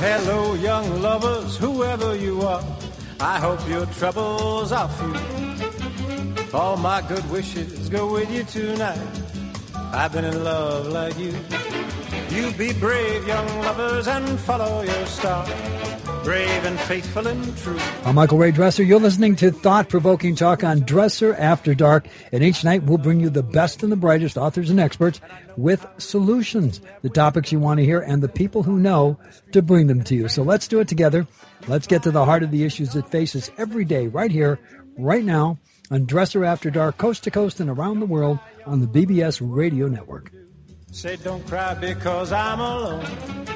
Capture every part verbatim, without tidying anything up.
Hello, young lovers, whoever you are, I hope your troubles are few. All my good wishes go with you tonight. I've been in love like you. You be brave, young lovers, and follow your star. Brave and faithful and true. I'm Michael Ray Dresser. You're listening to thought-provoking talk on Dresser After Dark. And each night we'll bring you the best and the brightest authors and experts with solutions, the topics you want to hear, and the people who know to bring them to you. So let's do it together. Let's get to the heart of the issues that face us every day, right here, right now, on Dresser After Dark, coast to coast and around the world on the B B S Radio Network. Say don't cry because I'm alone.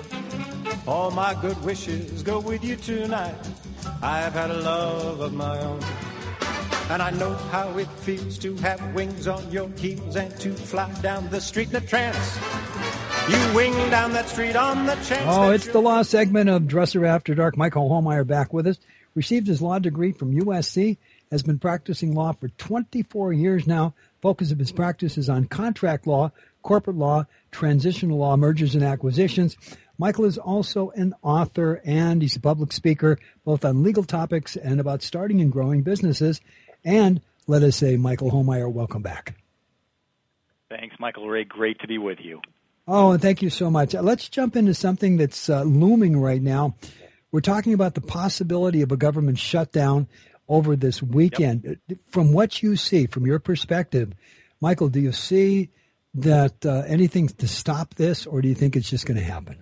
All my good wishes go with you tonight. I've had a love of my own. And I know how it feels to have wings on your heels and to fly down the street in a trance. You wing down that street on the chance. Oh, it's the law segment of Dresser After Dark. Michael Homeyer back with us. Received his law degree from U S C. Has been practicing law for twenty-four years now. Focus of his practice is on contract law, corporate law, transitional law, mergers and acquisitions. Michael is also an author, and he's a public speaker, both on legal topics and about starting and growing businesses. And let us say, Michael Homeyer, welcome back. Thanks, Michael Ray. Great to be with you. Oh, and thank you so much. Let's jump into something that's uh, looming right now. We're talking about the possibility of a government shutdown over this weekend. Yep. From what you see, from your perspective, Michael, do you see that uh, anything to stop this, or do you think it's just going to happen?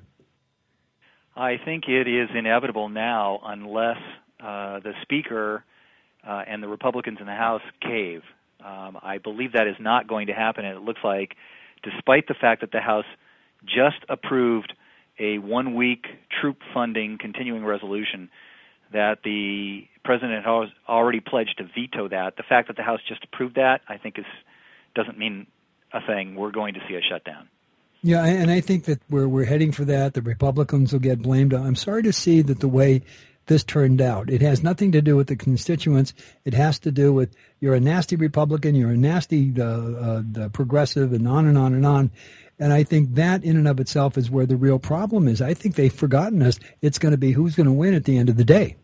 I think it is inevitable now unless uh, the Speaker uh, and the Republicans in the House cave. Um, I believe that is not going to happen, and it looks like, despite the fact that the House just approved a one-week troop funding continuing resolution, that the President has already pledged to veto that. The fact that the House just approved that, I think, is doesn't mean a thing. We're going to see a shutdown. Yeah, and I think that we're we're heading for that. The Republicans will get blamed. I'm sorry to see that the way this turned out. It has nothing to do with the constituents. It has to do with you're a nasty Republican, you're a nasty uh, uh, the progressive, and on and on and on. And I think that in and of itself is where the real problem is. I think they've forgotten us. It's going to be who's going to win at the end of the day.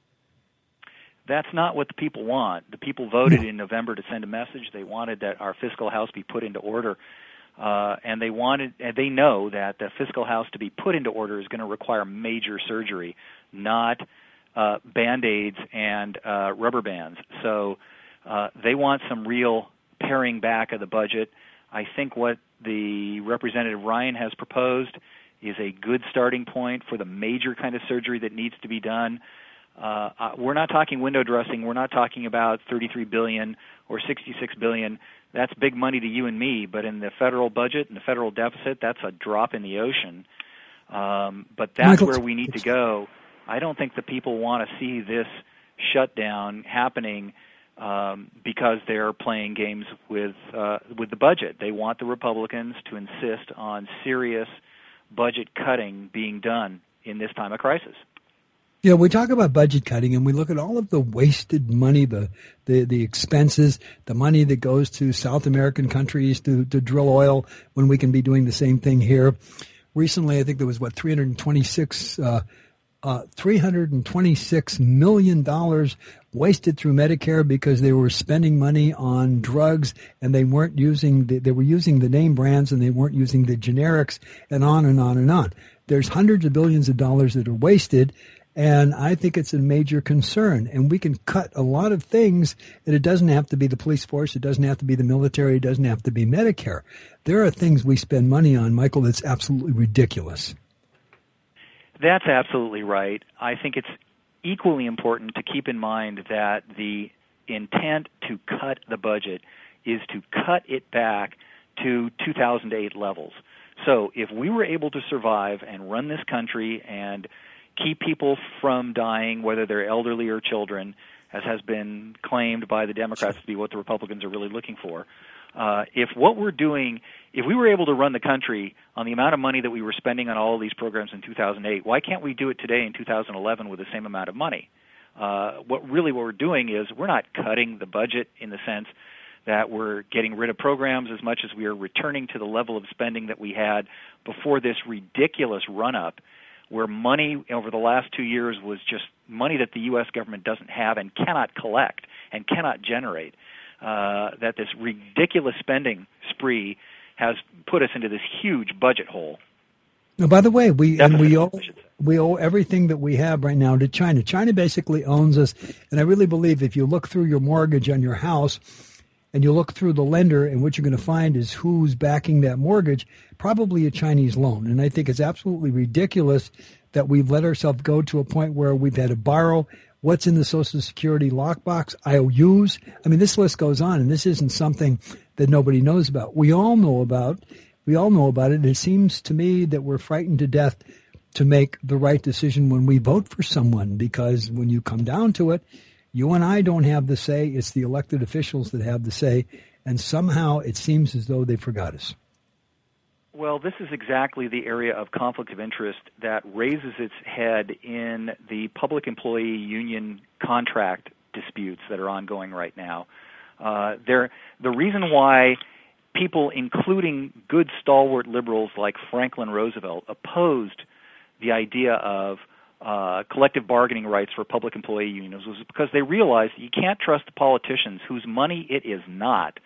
That's not what the people want. The people voted no. in November to send a message. They wanted that our fiscal house be put into order. Uh, and they wanted, and they know that the fiscal house to be put into order is going to require major surgery, not uh, Band-Aids and uh, rubber bands. So uh, they want some real paring back of the budget. I think what the Representative Ryan has proposed is a good starting point for the major kind of surgery that needs to be done. Uh, uh, we're not talking window dressing. We're not talking about thirty-three billion dollars or sixty-six billion dollars. That's big money to you and me, but in the federal budget and the federal deficit, that's a drop in the ocean. Um, but that's Michael, where we need to go. I don't think the people want to see this shutdown happening um, because they're playing games with uh, with the budget. They want the Republicans to insist on serious budget cutting being done in this time of crisis. Yeah, we talk about budget cutting, and we look at all of the wasted money, the the, the expenses, the money that goes to South American countries to, to drill oil when we can be doing the same thing here. Recently, I think there was, what, three hundred twenty-six, uh, uh, three hundred twenty-six million dollars wasted through Medicare because they were spending money on drugs, and they weren't using the, they were using the name brands, and they weren't using the generics, and on and on and on. There's hundreds of billions of dollars that are wasted. And I think it's a major concern. And we can cut a lot of things, and it doesn't have to be the police force. It doesn't have to be the military. It doesn't have to be Medicare. There are things we spend money on, Michael, that's absolutely ridiculous. That's absolutely right. I think it's equally important to keep in mind that the intent to cut the budget is to cut it back to two thousand eight levels. So if we were able to survive and run this country and keep people from dying, whether they're elderly or children, as has been claimed by the Democrats to be what the Republicans are really looking for. Uh, if what we're doing, if we were able to run the country on the amount of money that we were spending on all of these programs in two thousand eight, why can't we do it today in two thousand eleven with the same amount of money? Uh, what really what we're doing is we're not cutting the budget in the sense that we're getting rid of programs as much as we are returning to the level of spending that we had before this ridiculous run-up. where money over the last two years was just money that the U S government doesn't have and cannot collect and cannot generate, uh, that this ridiculous spending spree has put us into this huge budget hole. Now, by the way, we and we owe, I should say. we owe everything that we have right now to China. China basically owns us, and I really believe if you look through your mortgage on your house and you look through the lender, and what you're going to find is who's backing that mortgage, probably a Chinese loan. And I think it's absolutely ridiculous that we've let ourselves go to a point where we've had to borrow what's in the Social Security lockbox, I O Us. I mean, this list goes on, and this isn't something that nobody knows about. We all know about We all know about it. It seems to me that we're frightened to death to make the right decision when we vote for someone, because when you come down to it, you and I don't have the say. It's the elected officials that have the say, and somehow it seems as though they forgot us. Well, this is exactly the area of conflict of interest that raises its head in the public employee union contract disputes that are ongoing right now. Uh, there, the reason why people, including good stalwart liberals like Franklin Roosevelt, opposed the idea of uh, collective bargaining rights for public employee unions was because they realized you can't trust the politicians, whose money it is not,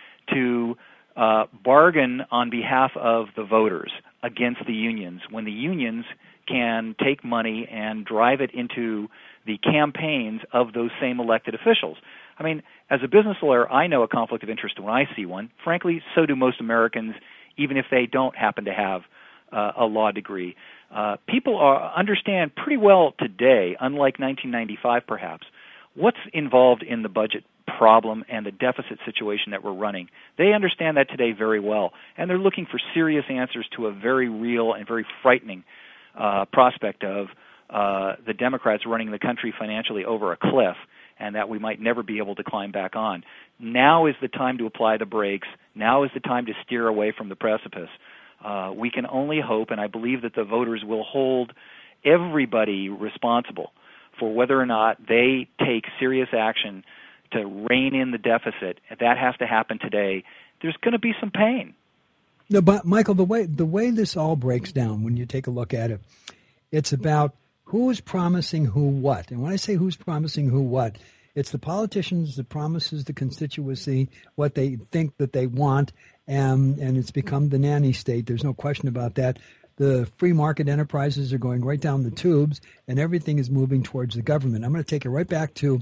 to uh, bargain on behalf of the voters against the unions when the unions can take money and drive it into the campaigns of those same elected officials. I mean, as a business lawyer, I know a conflict of interest when I see one. Frankly, so do most Americans, even if they don't happen to have uh, a law degree. Uh, people are, understand pretty well today, unlike nineteen ninety-five perhaps, what's involved in the budget problem and the deficit situation that we're running. They understand that today very well, and they're looking for serious answers to a very real and very frightening uh, prospect of uh, the Democrats running the country financially over a cliff, and that we might never be able to climb back on. Now is the time to apply the brakes. Now is the time to steer away from the precipice. Uh, we can only hope, and I believe that the voters will hold everybody responsible for whether or not they take serious action to rein in the deficit. That has to happen today. There's going to be some pain. No, but Michael, the way the way this all breaks down, when you take a look at it, it's about who is promising who what. And when I say who's promising who what, it's the politicians that promises the constituency what they think that they want, and, and it's become the nanny state. There's no question about that. The free market enterprises are going right down the tubes, and everything is moving towards the government. I'm going to take it right back to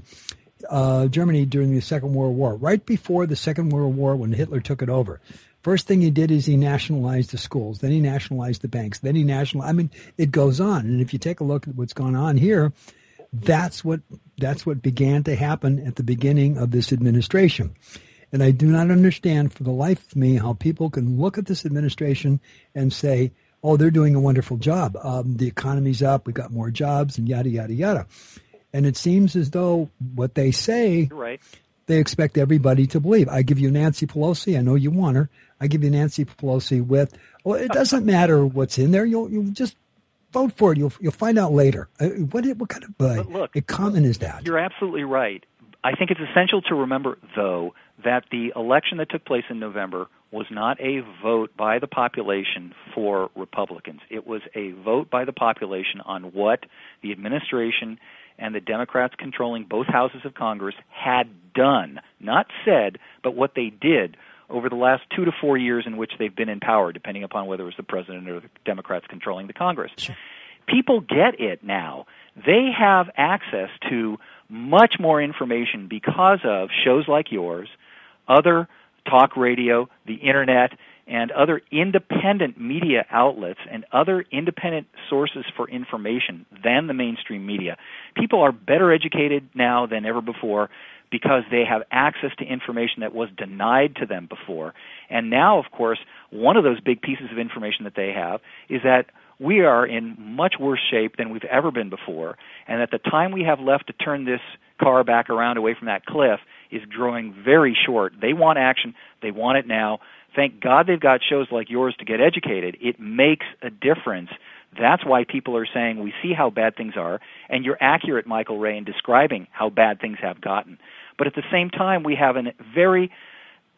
uh, Germany during the Second World War, right before the Second World War when Hitler took it over. First thing he did is he nationalized the schools. Then he nationalized the banks. Then he nationalized. I mean, it goes on. And if you take a look at what's gone on here, that's what that's what began to happen at the beginning of this administration. And I do not understand for the life of me how people can look at this administration and say, oh, they're doing a wonderful job. Um, the economy's up. We've got more jobs and yada, yada, yada. And it seems as though what they say, You're right. they expect everybody to believe. I give you Nancy Pelosi. I know you want her. I give you Nancy Pelosi with, well, it doesn't matter what's in there. You'll you'll just vote for it. You'll you'll find out later. Uh, what what kind of uh, look, a comment is that? You're absolutely right. I think it's essential to remember, though, that the election that took place in November was not a vote by the population for Republicans. It was a vote by the population on what the administration and the Democrats controlling both houses of Congress had done, not said, but what they did over the last two to four years in which they've been in power, depending upon whether it was the president or the Democrats controlling the Congress. Sure. People get it now. They have access to much more information because of shows like yours, other talk radio, the Internet, and other independent media outlets and other independent sources for information than the mainstream media. People are better educated now than ever before because they have access to information that was denied to them before. And now, of course, one of those big pieces of information that they have is that we are in much worse shape than we've ever been before, and that the time we have left to turn this car back around away from that cliff is growing very short. They want action. They want it now. Thank God they've got shows like yours to get educated. It makes a difference. That's why people are saying we see how bad things are, and you're accurate, Michael Ray, in describing how bad things have gotten. But at the same time, we have a very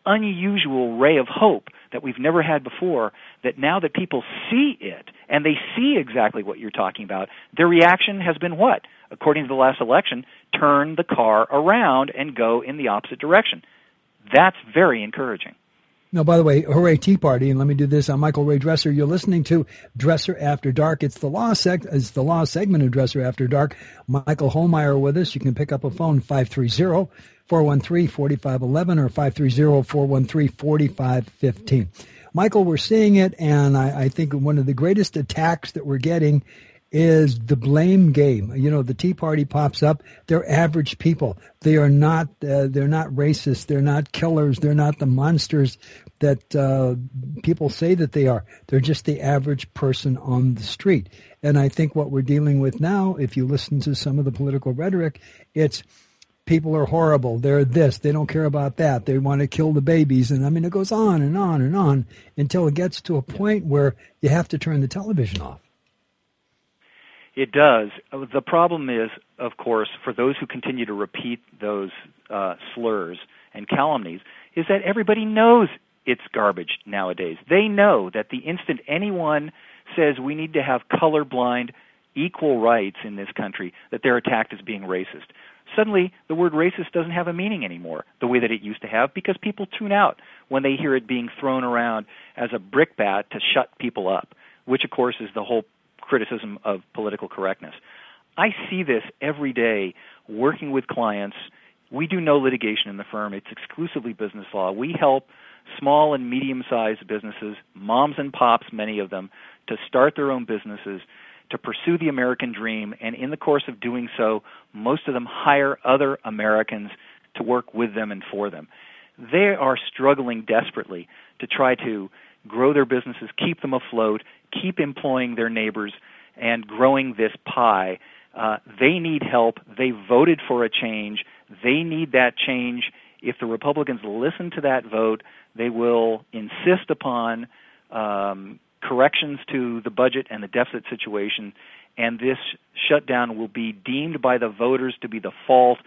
unusual ray of hope that we've never had before, that now that people see it, and they see exactly what you're talking about, their reaction has been what? According to the last election, turn the car around and go in the opposite direction. That's very encouraging. No, by the way, hooray Tea Party, and let me do this. I'm Michael Ray Dresser. You're listening to Dresser After Dark. It's the law seg- it's the law segment of Dresser After Dark. Michael Holmeyer with us. You can pick up a phone, five three zero, four one three, four five one one or five three zero, four one three, four five one five. Michael, we're seeing it, and I, I think one of the greatest attacks that we're getting is the blame game. You know, the Tea Party pops up. They're average people. They are not. Uh, they're not racist. They're not killers. They're not the monsters that uh, people say that they are. They're just the average person on the street. And I think what we're dealing with now, if you listen to some of the political rhetoric, it's people are horrible. They're this. They don't care about that. They want to kill the babies. And I mean, it goes on and on and on until it gets to a point where you have to turn the television off. It does. The problem is, of course, for those who continue to repeat those uh, slurs and calumnies, is that everybody knows it's garbage nowadays. They know that the instant anyone says we need to have colorblind equal rights in this country, that they're attacked as being racist. Suddenly, the word racist doesn't have a meaning anymore the way that it used to have, because people tune out when they hear it being thrown around as a brickbat to shut people up, which, of course, is the whole criticism of political correctness. I see this every day working with clients. We do no litigation in the firm. It's exclusively business law. We help small and medium-sized businesses, moms and pops, many of them, to start their own businesses, to pursue the American dream, and in the course of doing so, most of them hire other Americans to work with them and for them. They are struggling desperately to try to grow their businesses, keep them afloat, keep employing their neighbors, and growing this pie. Uh, they need help. They voted for a change. They need that change. If the Republicans listen to that vote, they will insist upon um, corrections to the budget and the deficit situation, and this shutdown will be deemed by the voters to be the fault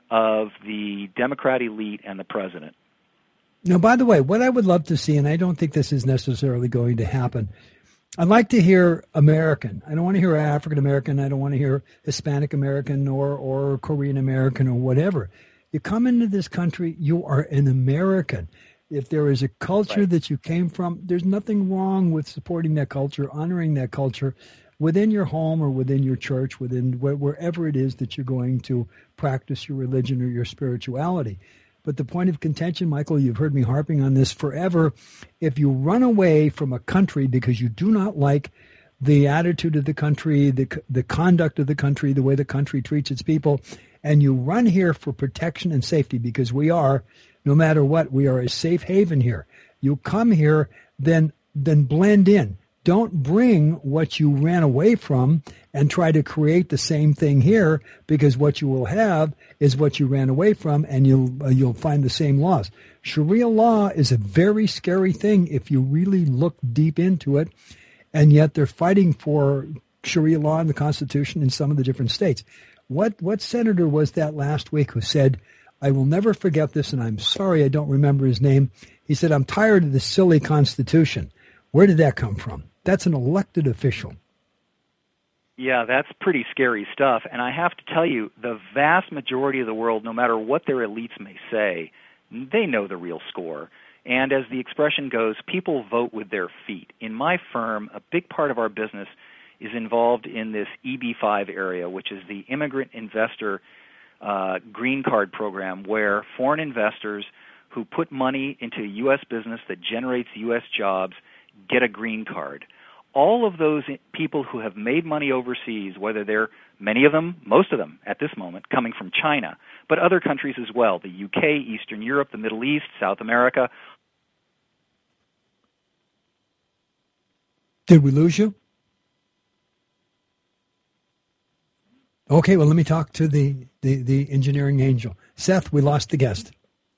of the Democrat elite and the president. Now, by the way, what I would love to see, and I don't think this is necessarily going to happen, I'd like to hear American. I don't want to hear African American. I don't want to hear Hispanic American or, or Korean American or whatever. You come into this country, you are an American. If there is a culture right. that you came from, there's nothing wrong with supporting that culture, honoring that culture within your home or within your church, within wh- wherever it is that you're going to practice your religion or your spirituality. But the point of contention, Michael, you've heard me harping on this forever. If you run away from a country because you do not like the attitude of the country, the the conduct of the country, the way the country treats its people, and you run here for protection and safety, because we are, no matter what, we are a safe haven here. You come here, then then blend in. Don't bring what you ran away from and try to create the same thing here, because what you will have is what you ran away from, and you'll uh, you'll find the same laws. Sharia law is a very scary thing if you really look deep into it, and yet they're fighting for Sharia law in the Constitution in some of the different states. What what senator was that last week who said, I will never forget this, and I'm sorry I don't remember his name. He said, I'm tired of this silly Constitution. Where did that come from? That's an elected official. Yeah, that's pretty scary stuff. And I have to tell you, the vast majority of the world, no matter what their elites may say, they know the real score. And as the expression goes, people vote with their feet. In my firm, a big part of our business is involved in this E B five area, which is the Immigrant Investor uh, Green Card Program, where foreign investors who put money into U S business that generates U S jobs get a green card. All of those people who have made money overseas, whether they're, many of them, most of them at this moment, coming from China, but other countries as well, the U K, Eastern Europe, the Middle East, South America. Did we lose you? Okay, well, let me talk to the, the, the engineering angel. Seth, we lost the guest.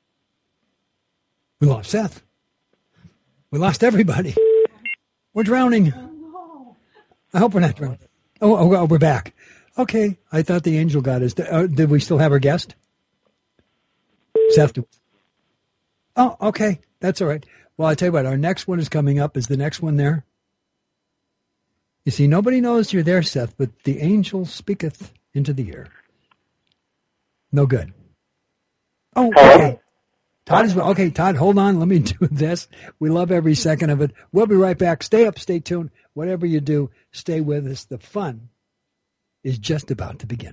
We lost Seth. We lost everybody. We're drowning. I hope we're not drowning. Oh, oh, we're back. Okay, I thought the angel got us. Uh, did we still have our guest? Seth? Oh, okay. That's all right. Well, I tell you what, our next one is coming up. Is the next one there? You see, nobody knows you're there, Seth, but the angel speaketh into the ear. No good. Oh, okay. Todd is okay. Todd, hold on. Let me do this. We love every second of it. We'll be right back. Stay up, stay tuned. Whatever you do, stay with us. The fun is just about to begin.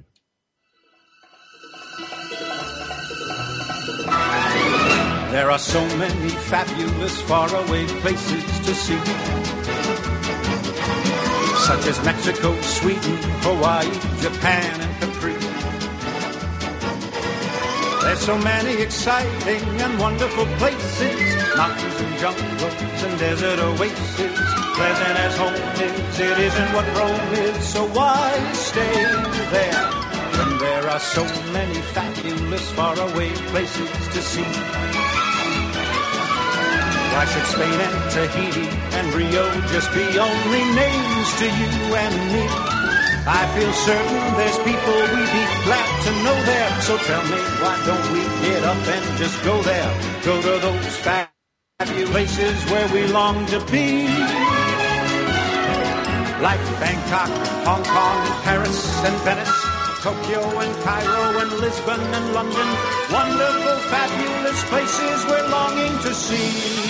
There are so many fabulous faraway places to see, such as Mexico, Sweden, Hawaii, Japan, and Capri. There's so many exciting and wonderful places, mountains and jungles and desert oases. Pleasant as home is, it isn't what Rome is, so why stay there when there are so many fabulous faraway places to see? Why should Spain and Tahiti and Rio just be only names to you and me? I feel certain there's people we'd be glad to know there. So tell me, why don't we get up and just go there? Go to those fabulous places where we long to be. Like Bangkok, Hong Kong, Paris and Venice, Tokyo and Cairo and Lisbon and London. Wonderful, fabulous places we're longing to see.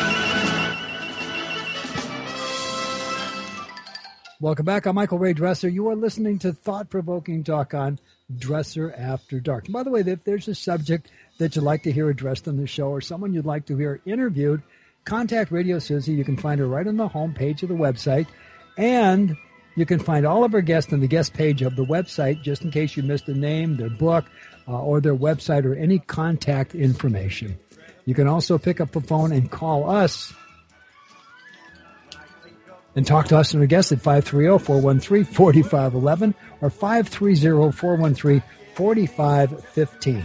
Welcome back. I'm Michael Ray Dresser. You are listening to Thought-Provoking Talk on Dresser After Dark. And by the way, if there's a subject that you'd like to hear addressed on the show or someone you'd like to hear interviewed, contact Radio Susie. You can find her right on the home page of the website. And you can find all of our guests on the guest page of the website, just in case you missed a name, their book, uh, or their website, or any contact information. You can also pick up the phone and call us and talk to us and our guests at five three zero, four one three, four five one one or five three zero, four one three, four five one five.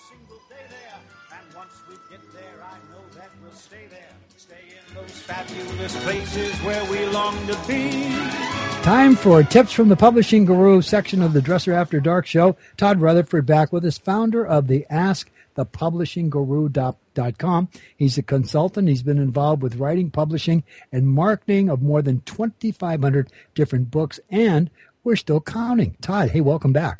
Fabulous places where we long to be. Time for Tips from the Publishing Guru section of the Dresser After Dark show. Todd Rutherford back with us, founder of the ask the publishing guru dot com. He's a consultant. He's been involved with writing, publishing, and marketing of more than twenty-five hundred different books, and we're still counting. Todd, hey, welcome back.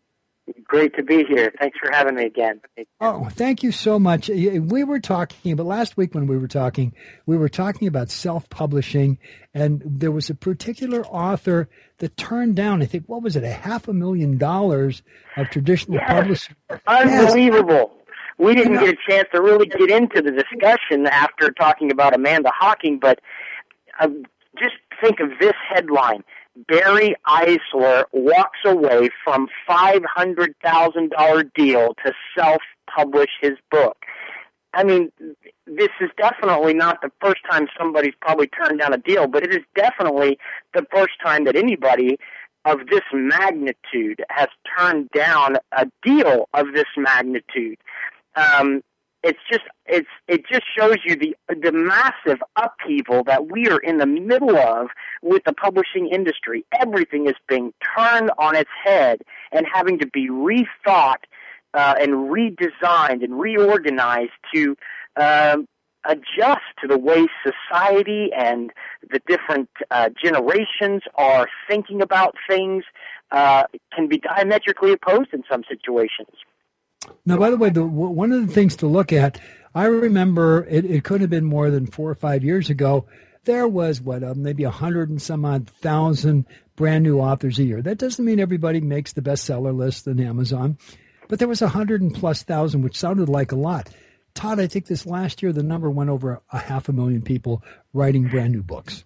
Great to be here. Thanks for having me again. Oh, thank you so much. We were talking, but last week when we were talking, we were talking about self-publishing, and there was a particular author that turned down, I think, what was it, a half a million dollars of traditional yes. publishing. Unbelievable. Yes. We didn't get a chance to really get into the discussion after talking about Amanda Hocking, but uh, just think of this headline. Barry Eisler walks away from five hundred thousand dollars deal to self-publish his book. I mean, this is definitely not the first time somebody's probably turned down a deal, but it is definitely the first time that anybody of this magnitude has turned down a deal of this magnitude. Um, it's just it's it just shows you the the massive upheaval that we are in the middle of with the publishing industry. Everything is being turned on its head and having to be rethought uh, and redesigned and reorganized to um, adjust to the way society and the different uh, generations are thinking about things. Uh, can be diametrically opposed in some situations. Now, by the way, the, one of the things to look at, I remember it, it could have been more than four or five years ago, there was, what, uh, maybe a hundred and some odd thousand brand new authors a year. That doesn't mean everybody makes the bestseller list on Amazon, but there was a hundred and plus thousand, which sounded like a lot. Todd, I think this last year the number went over a half a million people writing brand new books.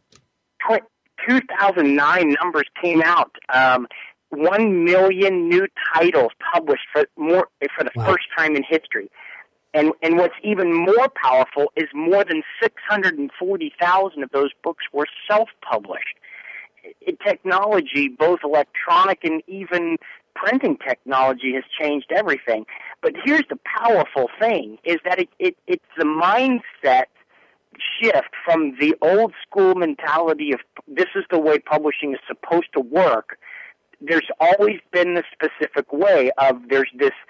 two thousand nine numbers came out. Um, One million new titles published for more for the wow. first time in history, and and what's even more powerful is more than six hundred and forty thousand of those books were self-published. It, technology, both electronic and even printing technology, has changed everything. But here's the powerful thing: is that it, it it's the mindset shift from the old school mentality of this is the way publishing is supposed to work. There's always been this specific way of there's this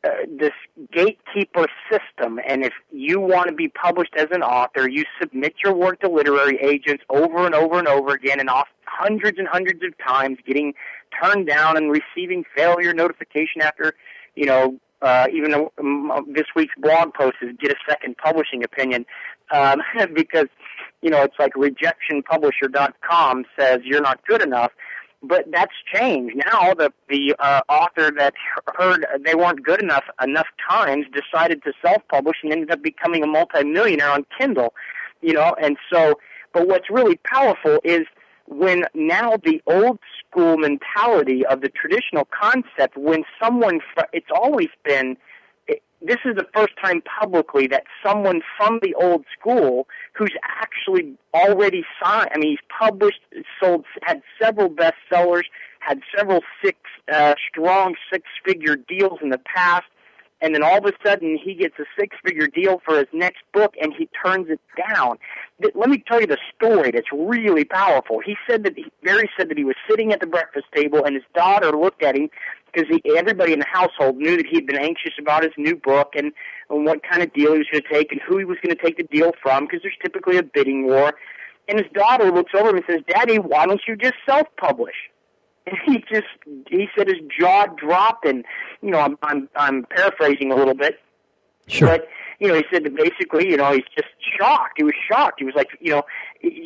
uh, this gatekeeper system, and if you want to be published as an author, you submit your work to literary agents over and over and over again, and off hundreds and hundreds of times, getting turned down and receiving failure notification after, you know, uh, even um, this week's blog post is get a second publishing opinion, um, because, you know, it's like rejection publisher dot com says you're not good enough. But that's changed. Now the the uh, author that heard they weren't good enough enough times decided to self-publish and ended up becoming a multimillionaire on Kindle, you know. And so, but what's really powerful is when now the old school mentality of the traditional concept, when someone, it's always been, this is the first time publicly that someone from the old school who's actually already signed, I mean, he's published, sold, had several bestsellers, had several six, uh, strong six-figure deals in the past, and then all of a sudden he gets a six-figure deal for his next book and he turns it down. Let me tell you the story that's really powerful. He said that, he, Barry said that he was sitting at the breakfast table and his daughter looked at him because everybody in the household knew that he'd been anxious about his new book and, and what kind of deal he was going to take and who he was going to take the deal from, because there's typically a bidding war. And his daughter looks over him and says, "Daddy, why don't you just self-publish?" And he just, he said his jaw dropped, and, you know, I'm, I'm, I'm paraphrasing a little bit. Sure. But, you know, he said that basically, you know, he's just shocked. He was shocked. He was like, you know,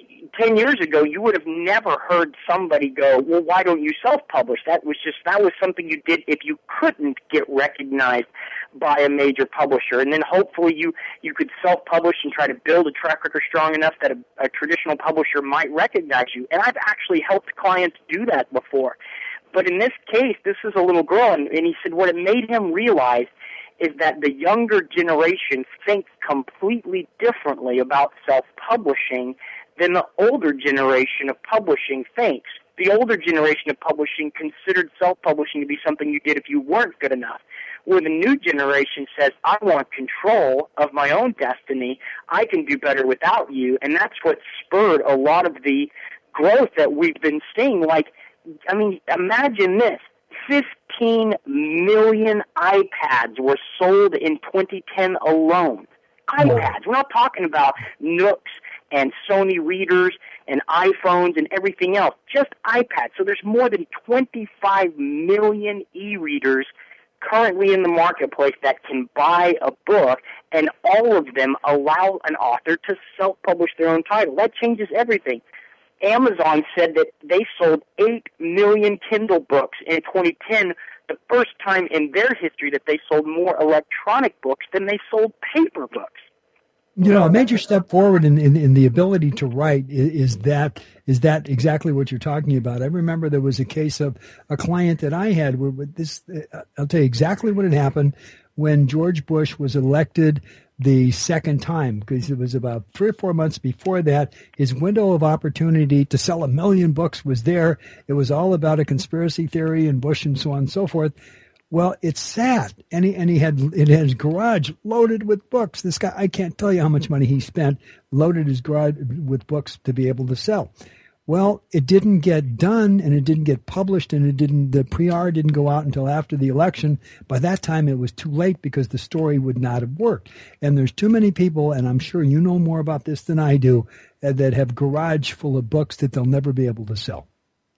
ten years ago, you would have never heard somebody go, well, why don't you self-publish? That was just, that was something you did if you couldn't get recognized by a major publisher. And then hopefully you, you could self-publish and try to build a track record strong enough that a, a traditional publisher might recognize you. And I've actually helped clients do that before. But in this case, this is a little girl, and, and he said what it made him realize is that the younger generation thinks completely differently about self-publishing than the older generation of publishing thinks. The older generation of publishing considered self-publishing to be something you did if you weren't good enough, where the new generation says, I want control of my own destiny. I can do better without you. And that's what spurred a lot of the growth that we've been seeing. Like, I mean, imagine this. fifteen million iPads were sold in twenty ten alone. iPads. We're not talking about Nooks and Sony readers and iPhones and everything else. Just iPads. So there's more than twenty-five million e-readers currently in the marketplace that can buy a book, and all of them allow an author to self-publish their own title. That changes everything. Amazon said that they sold eight million Kindle books in twenty ten, the first time in their history that they sold more electronic books than they sold paper books. You know, a major step forward in, in, in the ability to write is, is that is that exactly what you're talking about. I remember there was a case of a client that I had where with this. Uh, I'll tell you exactly what had happened when George Bush was elected the second time, because it was about three or four months before that. His window of opportunity to sell a million books was there. It was all about a conspiracy theory and Bush and so on and so forth. Well, it's sad, and he and he had it had his garage loaded with books. This guy, I can't tell you how much money he spent, loaded his garage with books to be able to sell. Well, it didn't get done, and it didn't get published, and it didn't. The P R didn't go out until after the election. By that time, it was too late because the story would not have worked. And there's too many people, and I'm sure you know more about this than I do, uh, that have garage full of books that they'll never be able to sell.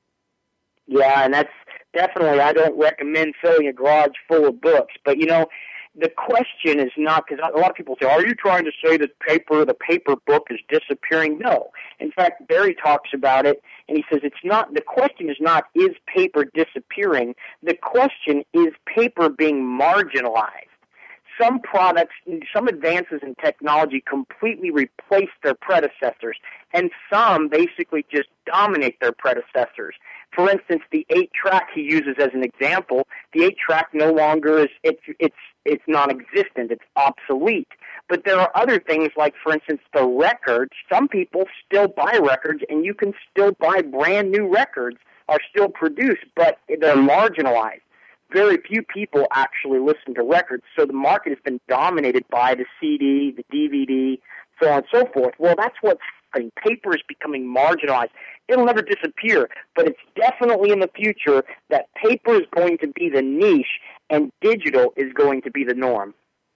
Yeah, and that's definitely, I don't recommend filling a garage full of books. But, you know, the question is not, because a lot of people say, are you trying to say that paper, the paper book is disappearing? No. In fact, Barry talks about it, and he says it's not, the question is not, is paper disappearing? The question is paper being marginalized. Some products, some advances in technology completely replace their predecessors, and some basically just dominate their predecessors. For instance, the eight-track he uses as an example, the eight-track no longer is, it's, it's, it's non-existent, it's obsolete. But there are other things like, for instance, the records. Some people still buy records, and you can still buy brand-new records, are still produced, but they're marginalized. Very few people actually listen to records, so the market has been dominated by the C D, the D V D, so on and so forth. Well, that's what's I mean, paper is becoming marginalized. It'll never disappear, but it's definitely in the future that paper is going to be the niche and digital is going to be the norm.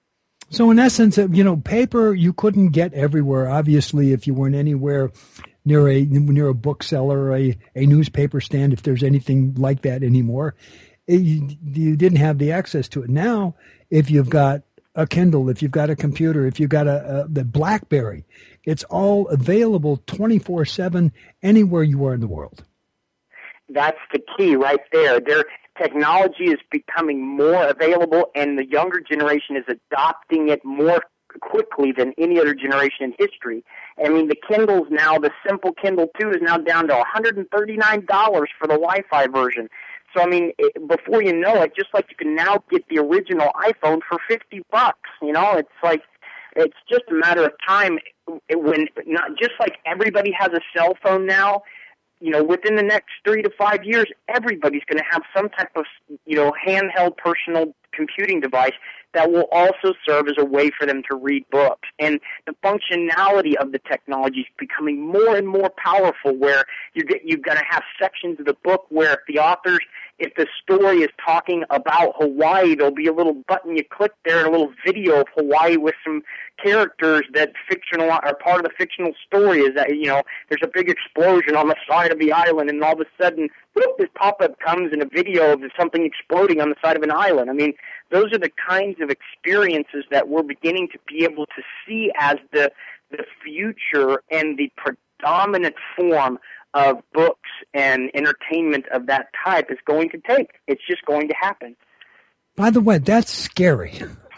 So in essence, you know, paper you couldn't get everywhere. Obviously, if you weren't anywhere near a near a bookseller, or a, a newspaper stand, if there's anything like that anymore, it, you, you didn't have the access to it. Now, if you've got a Kindle, if you've got a computer, if you've got a, a the BlackBerry, it's all available twenty-four seven anywhere you are in the world. That's the key right there. Their technology is becoming more available, and the younger generation is adopting it more quickly than any other generation in history. I mean, the Kindles now, the simple Kindle two is now down to one hundred thirty-nine dollars for the Wi-Fi version. So, I mean, it, before you know it, just like you can now get the original iPhone for fifty bucks, you know, it's like, it's just a matter of time when, not just like everybody has a cell phone now, you know, within the next three to five years, everybody's going to have some type of, you know, handheld personal computing device that will also serve as a way for them to read books. And the functionality of the technology is becoming more and more powerful, where you get, you've got to have sections of the book where if the authors, if the story is talking about Hawaii, there'll be a little button you click there and a little video of Hawaii with some characters that fictional are part of the fictional story. Is that, you know, there's a big explosion on the side of the island, and all of a sudden, whoop, this pop-up comes in a video of something exploding on the side of an island. I mean, those are the kinds of experiences that we're beginning to be able to see as the the future and the predominant form of books and entertainment of that type is going to take. It's just going to happen. By the way, that's scary.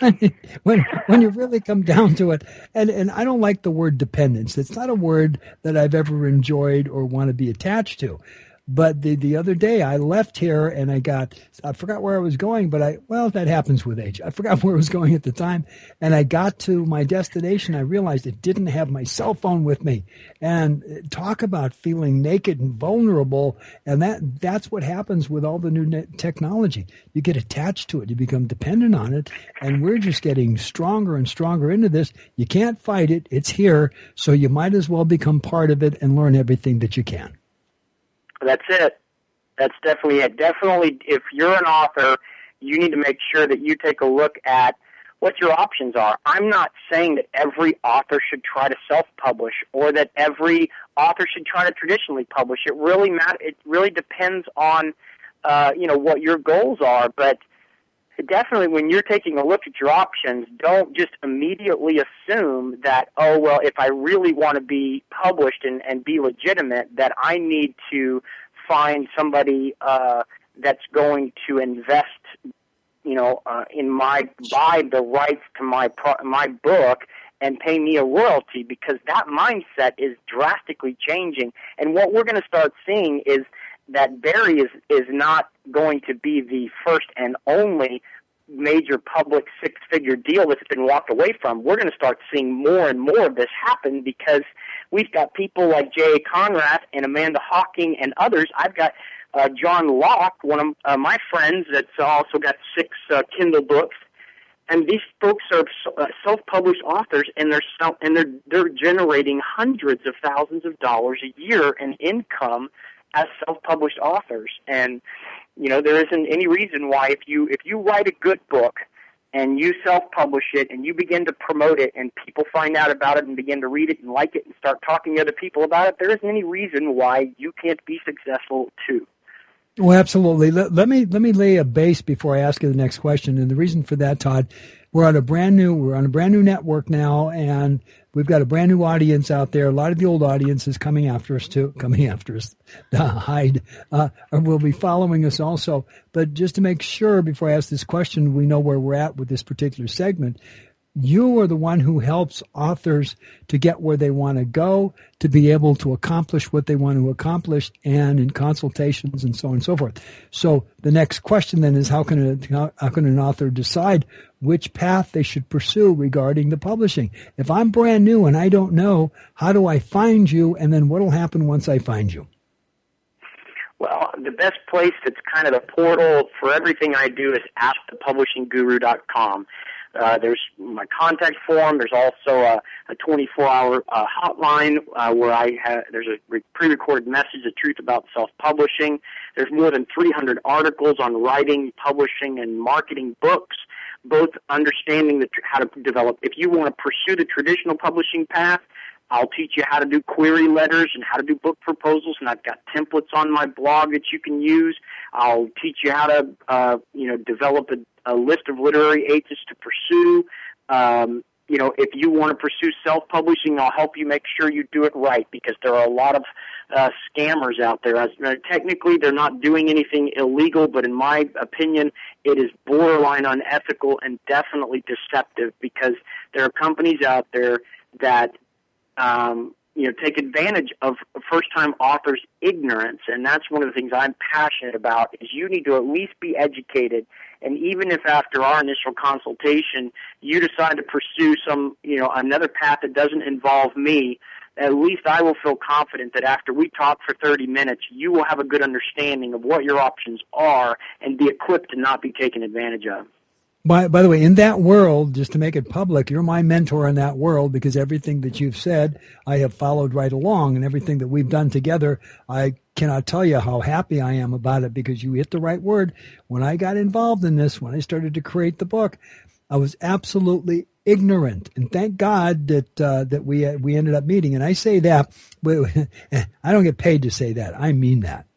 when when you really come down to it, and, and I don't like the word dependence. It's not a word that I've ever enjoyed or want to be attached to. But the, the other day I left here and I got, I forgot where I was going, but I, well, that happens with age. I forgot where I was going at the time. And I got to my destination. I realized it didn't have my cell phone with me. And talk about feeling naked and vulnerable. And that, that's what happens with all the new technology. You get attached to it. You become dependent on it. And we're just getting stronger and stronger into this. You can't fight it. It's here. So you might as well become part of it and learn everything that you can. That's it. That's definitely it. Definitely, if you're an author, you need to make sure that you take a look at what your options are. I'm not saying that every author should try to self-publish or that every author should try to traditionally publish. It really matter. It really depends on, uh, you know, what your goals are. But definitely, when you're taking a look at your options, don't just immediately assume that, oh, well, if I really want to be published and, and be legitimate, that I need to find somebody uh, that's going to invest, you know, uh, in my, buy the rights to my pro- my book and pay me a royalty, because that mindset is drastically changing. And what we're going to start seeing is that Barry is, is not going to be the first and only major public six-figure deal that's been walked away from. We're going to start seeing more and more of this happen, because we've got people like J A. Conrath and Amanda Hocking and others. I've got uh, John Locke, one of uh, my friends, that's also got six uh, Kindle books. And these folks are uh, self-published authors, and they're self- and they're they're generating hundreds of thousands of dollars a year in income as self-published authors. And, you know, there isn't any reason why if you if you write a good book and you self-publish it and you begin to promote it and people find out about it and begin to read it and like it and start talking to other people about it, there isn't any reason why you can't be successful too. Well, absolutely. Let, let me let me lay a base before I ask you the next question. And the reason for that, Todd, we're on a brand new we're on a brand new network now, and we've got a brand new audience out there. A lot of the old audience is coming after us too, coming after us. Uh, hide, uh, and will be following us also. But just to make sure, before I ask this question, we know where we're at with this particular segment. You are the one who helps authors to get where they want to go, to be able to accomplish what they want to accomplish, and in consultations and so on and so forth. So the next question then is, how can a, how can an author decide which path they should pursue regarding the publishing? If I'm brand new and I don't know, how do I find you, and then what will happen once I find you? Well, the best place that's kind of the portal for everything I do is ask the publishing guru dot com. Uh, there's my contact form. There's also a, a twenty-four hour uh, hotline uh, where I have, there's a re- pre-recorded message, The Truth About Self-Publishing. There's more than three hundred articles on writing, publishing, and marketing books, both understanding the, how to develop. If you want to pursue the traditional publishing path, I'll teach you how to do query letters and how to do book proposals, and I've got templates on my blog that you can use. I'll teach you how to, uh, you know, develop a, a list of literary agents to pursue. Um, you know, if you want to pursue self-publishing, I'll help you make sure you do it right, because there are a lot of uh, scammers out there. As, uh, technically, they're not doing anything illegal, but in my opinion, it is borderline unethical and definitely deceptive, because there are companies out there that Um, you know, take advantage of first-time authors' ignorance, and that's one of the things I'm passionate about, is you need to at least be educated, and even if after our initial consultation you decide to pursue some, you know, another path that doesn't involve me, at least I will feel confident that after we talk for thirty minutes, you will have a good understanding of what your options are and be equipped to not be taken advantage of. By, by the way, in that world, just to make it public, you're my mentor in that world, because everything that you've said, I have followed right along, and everything that we've done together, I cannot tell you how happy I am about it, because you hit the right word. When I got involved in this, when I started to create the book, I was absolutely ignorant, and thank God that uh, that we uh, we ended up meeting. And I say that, but I don't get paid to say that. I mean that.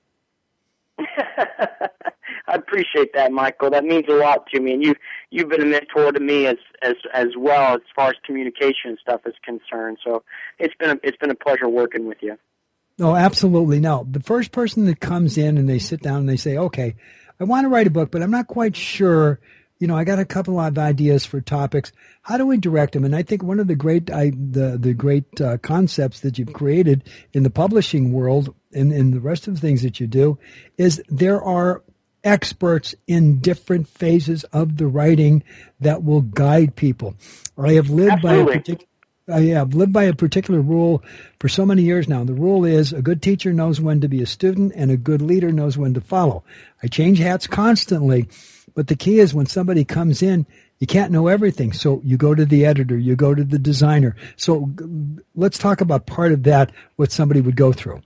I appreciate that, Michael. That means a lot to me, and you you've been a mentor to me as as as well as far as communication and stuff is concerned. So it's been a, it's been a pleasure working with you. No, absolutely. Now, the first person that comes in and they sit down and they say, "Okay, I want to write a book, but I'm not quite sure. You know, I got a couple of ideas for topics. How do we direct them?" And I think one of the great I, the the great uh, concepts that you've created in the publishing world and in the rest of the things that you do is there are experts in different phases of the writing that will guide people. I have lived Absolutely. by a particular I have lived by a particular rule for so many years now. The rule is a good teacher knows when to be a student and a good leader knows when to follow. I change hats constantly, but the key is when somebody comes in, you can't know everything. So you go to the editor, you go to the designer. So let's talk about part of that, what somebody would go through.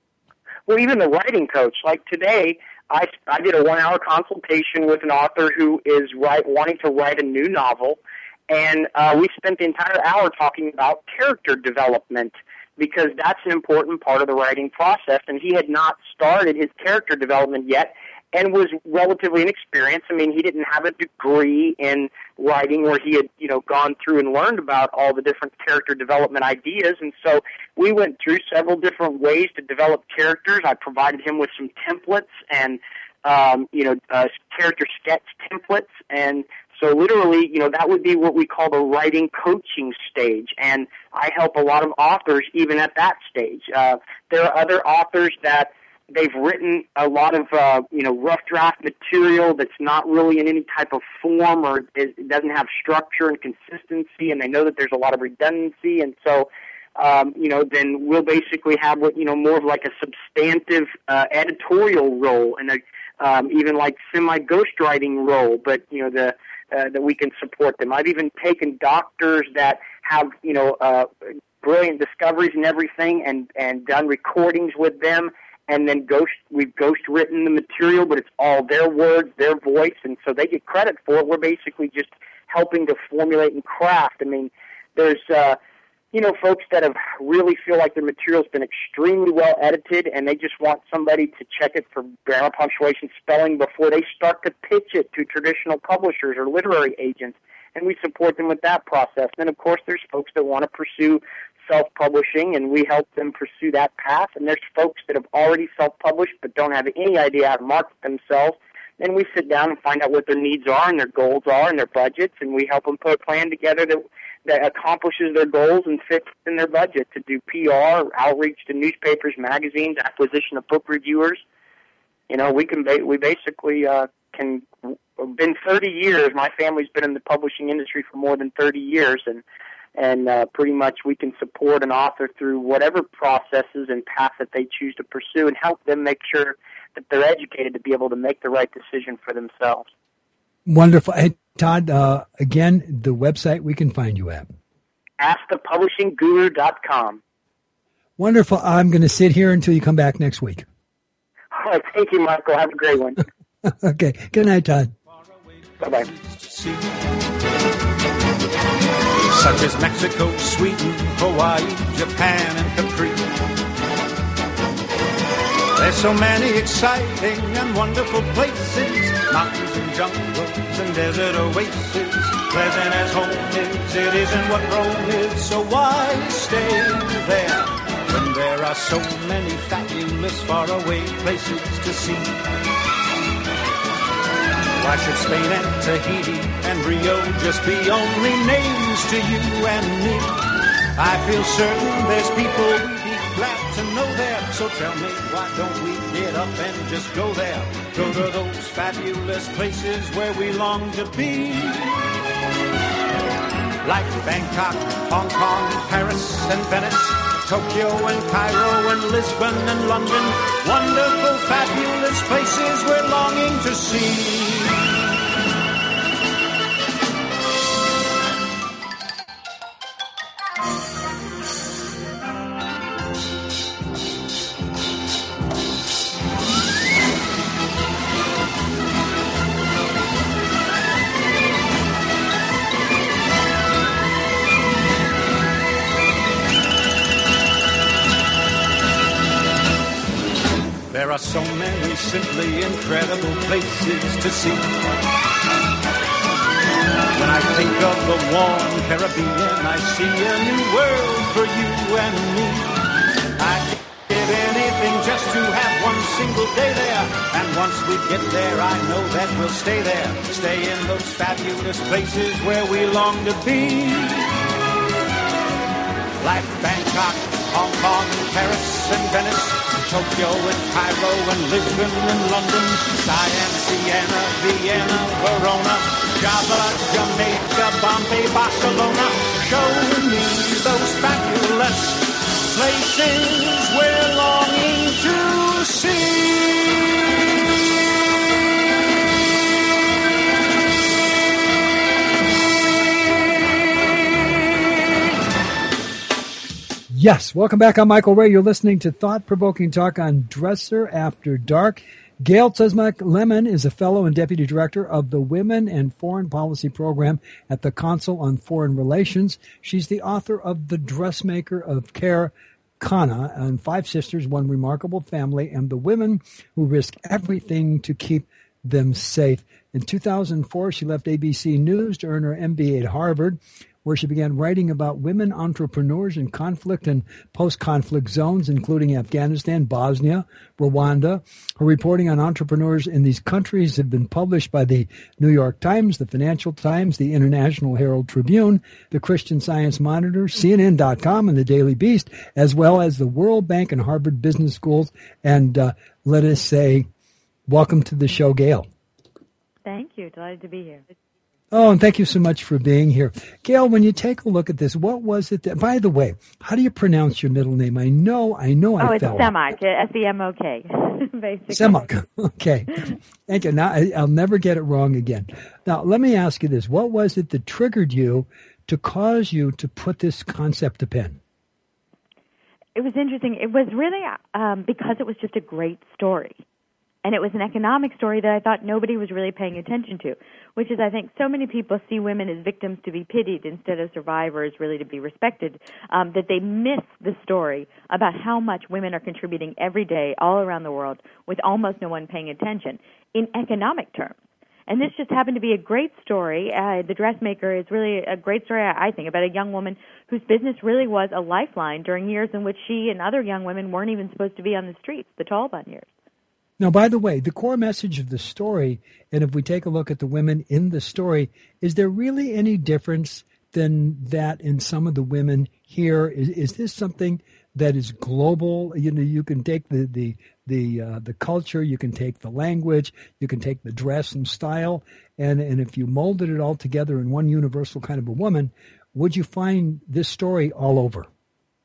Well, even the writing coach, like today, I, I did a one-hour consultation with an author who is write, wanting to write a new novel, and uh, we spent the entire hour talking about character development, because that's an important part of the writing process, and he had not started his character development yet and was relatively inexperienced. I mean, he didn't have a degree in writing where he had, you know, gone through and learned about all the different character development ideas. And so we went through several different ways to develop characters. I provided him with some templates and, um, you know, uh, character sketch templates. And so literally, you know, that would be what we call the writing coaching stage. And I help a lot of authors even at that stage. Uh, there are other authors that they've written a lot of, uh, you know, rough draft material that's not really in any type of form, or it doesn't have structure and consistency, and they know that there's a lot of redundancy. And so, um, you know, then we'll basically have what, you know, more of like a substantive uh, editorial role and a, um, even like semi-ghostwriting role, but, you know, the uh, that we can support them. I've even taken doctors that have, you know, uh, brilliant discoveries and everything, and, and done recordings with them. And then ghost, we've ghost written the material, but it's all their words, their voice, and so they get credit for it. We're basically just helping to formulate and craft. I mean, there's, uh, you know, folks that have really feel like their material's been extremely well edited, and they just want somebody to check it for grammar, punctuation, spelling before they start to pitch it to traditional publishers or literary agents, and we support them with that process. And then, of course, there's folks that want to pursue self-publishing, and we help them pursue that path. And there's folks that have already self-published but don't have any idea how to market themselves. And we sit down and find out what their needs are and their goals are and their budgets, and we help them put a plan together that that accomplishes their goals and fits in their budget to do P R, outreach to newspapers, magazines, acquisition of book reviewers. You know, we can ba- we basically uh, can. Been thirty years. My family's been in the publishing industry for more than thirty years, and. And uh, pretty much we can support an author through whatever processes and paths that they choose to pursue, and help them make sure that they're educated to be able to make the right decision for themselves. Wonderful. Hey, Todd, uh, again, the website we can find you at? ask the publishing guru dot com. Wonderful. I'm going to sit here until you come back next week. All right. Thank you, Michael. Have a great one. Okay. Good night, Todd. Bye-bye. Such as Mexico, Sweden, Hawaii, Japan, and Capri. There's so many exciting and wonderful places, mountains and jungles and desert oases. Pleasant as home is, it isn't what Rome is, so why stay there when there are so many fabulous faraway places to see? Why should Spain and Tahiti and Rio just be only names to you and me? I feel certain there's people we'd be glad to know there. So tell me, why don't we get up and just go there? Go to those fabulous places where we long to be. Like Bangkok, Hong Kong, Paris and Venice, Tokyo and Cairo and Lisbon and London. Wonderful, fabulous places we're longing to see. There are so many simply incredible places to see. When I think of the warm Caribbean, I see a new world for you and me. I'd give anything just to have one single day there. And once we get there, I know that we'll stay there. Stay in those fabulous places where we long to be. Like Bangkok, Hong Kong, Paris and Venice, Tokyo and Cairo and Lisbon and London, Siam, Siena, Vienna, Verona, Java, Jamaica, Bombay, Barcelona. Show me those fabulous places we're longing to see. Yes, welcome back. I'm Michael Ray. You're listening to Thought-Provoking Talk on Dresser After Dark. Gail Czesmak-Lemon is a fellow and deputy director of the Women and Foreign Policy Program at the Council on Foreign Relations. She's the author of The Dressmaker of Khair Khana and Five Sisters, One Remarkable Family, and the Women Who Risk Everything to Keep Them Safe. In two thousand four, she left A B C News to earn her M B A at Harvard, where she began writing about women entrepreneurs in conflict and post-conflict zones, including Afghanistan, Bosnia, Rwanda. Her reporting on entrepreneurs in these countries have been published by the New York Times, the Financial Times, the International Herald Tribune, the Christian Science Monitor, C N N dot com, and the Daily Beast, as well as the World Bank and Harvard Business Schools. And uh, let us say, welcome to the show, Gail. Thank you. Delighted to be here. Oh, and thank you so much for being here. Gail, when you take a look at this, what was it that, by the way, how do you pronounce your middle name? I know, I know I Oh, it's fell. Semak, S E M O K, basically. Semak, okay. Thank you. Now, I, I'll never get it wrong again. Now, let me ask you this. What was it that triggered you to cause you to put this concept to pen? It was interesting. It was really um, because it was just a great story. And it was an economic story that I thought nobody was really paying attention to, which is I think so many people see women as victims to be pitied instead of survivors really to be respected, um, that they miss the story about how much women are contributing every day all around the world with almost no one paying attention in economic terms. And this just happened to be a great story. Uh, the Dressmaker is really a great story, I think, about a young woman whose business really was a lifeline during years in which she and other young women weren't even supposed to be on the streets, the Taliban years. Now, by the way, the core message of the story, and if we take a look at the women in the story, is there really any difference than that in some of the women here? Is, is this something that is global? You know, you can take the the the uh, the culture, you can take the language, you can take the dress and style, and and if you molded it all together in one universal kind of a woman, would you find this story all over?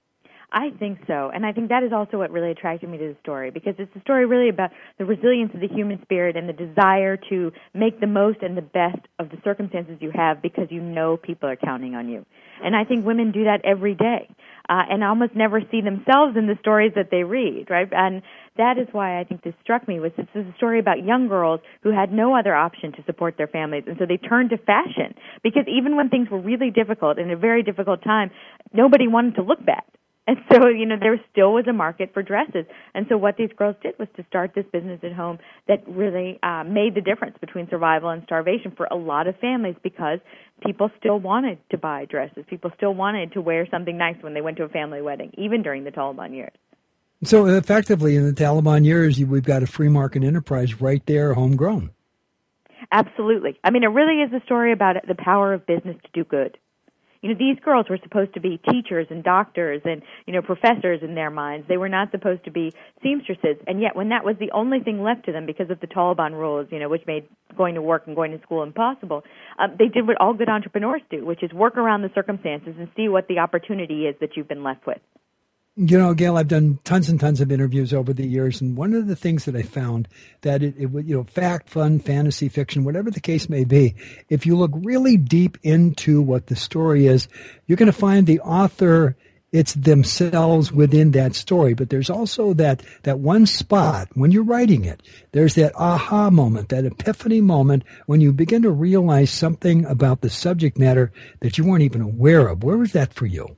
I think so, and I think that is also what really attracted me to the story, because it's a story really about the resilience of the human spirit and the desire to make the most and the best of the circumstances you have because you know people are counting on you. And I think women do that every day, uh, and almost never see themselves in the stories that they read, right? And that is why I think this struck me, was this is a story about young girls who had no other option to support their families, and so they turned to fashion, because even when things were really difficult, in a very difficult time, nobody wanted to look bad. And so, you know, there still was a market for dresses. And so what these girls did was to start this business at home that really uh, made the difference between survival and starvation for a lot of families, because people still wanted to buy dresses. People still wanted to wear something nice when they went to a family wedding, even during the Taliban years. So effectively, in the Taliban years, you, we've got a free market enterprise right there, homegrown. Absolutely. I mean, it really is a story about the power of business to do good. You know, these girls were supposed to be teachers and doctors and, you know, professors in their minds. They were not supposed to be seamstresses. And yet, when that was the only thing left to them because of the Taliban rules, you know, which made going to work and going to school impossible, uh, they did what all good entrepreneurs do, which is work around the circumstances and see what the opportunity is that you've been left with. You know, Gail, I've done tons and tons of interviews over the years, and one of the things that I found that it, it you know, fact, fun, fantasy, fiction, whatever the case may be, if you look really deep into what the story is, you're going to find the author, it's themselves within that story. But there's also that, that one spot when you're writing it, there's that aha moment, that epiphany moment when you begin to realize something about the subject matter that you weren't even aware of. Where was that for you?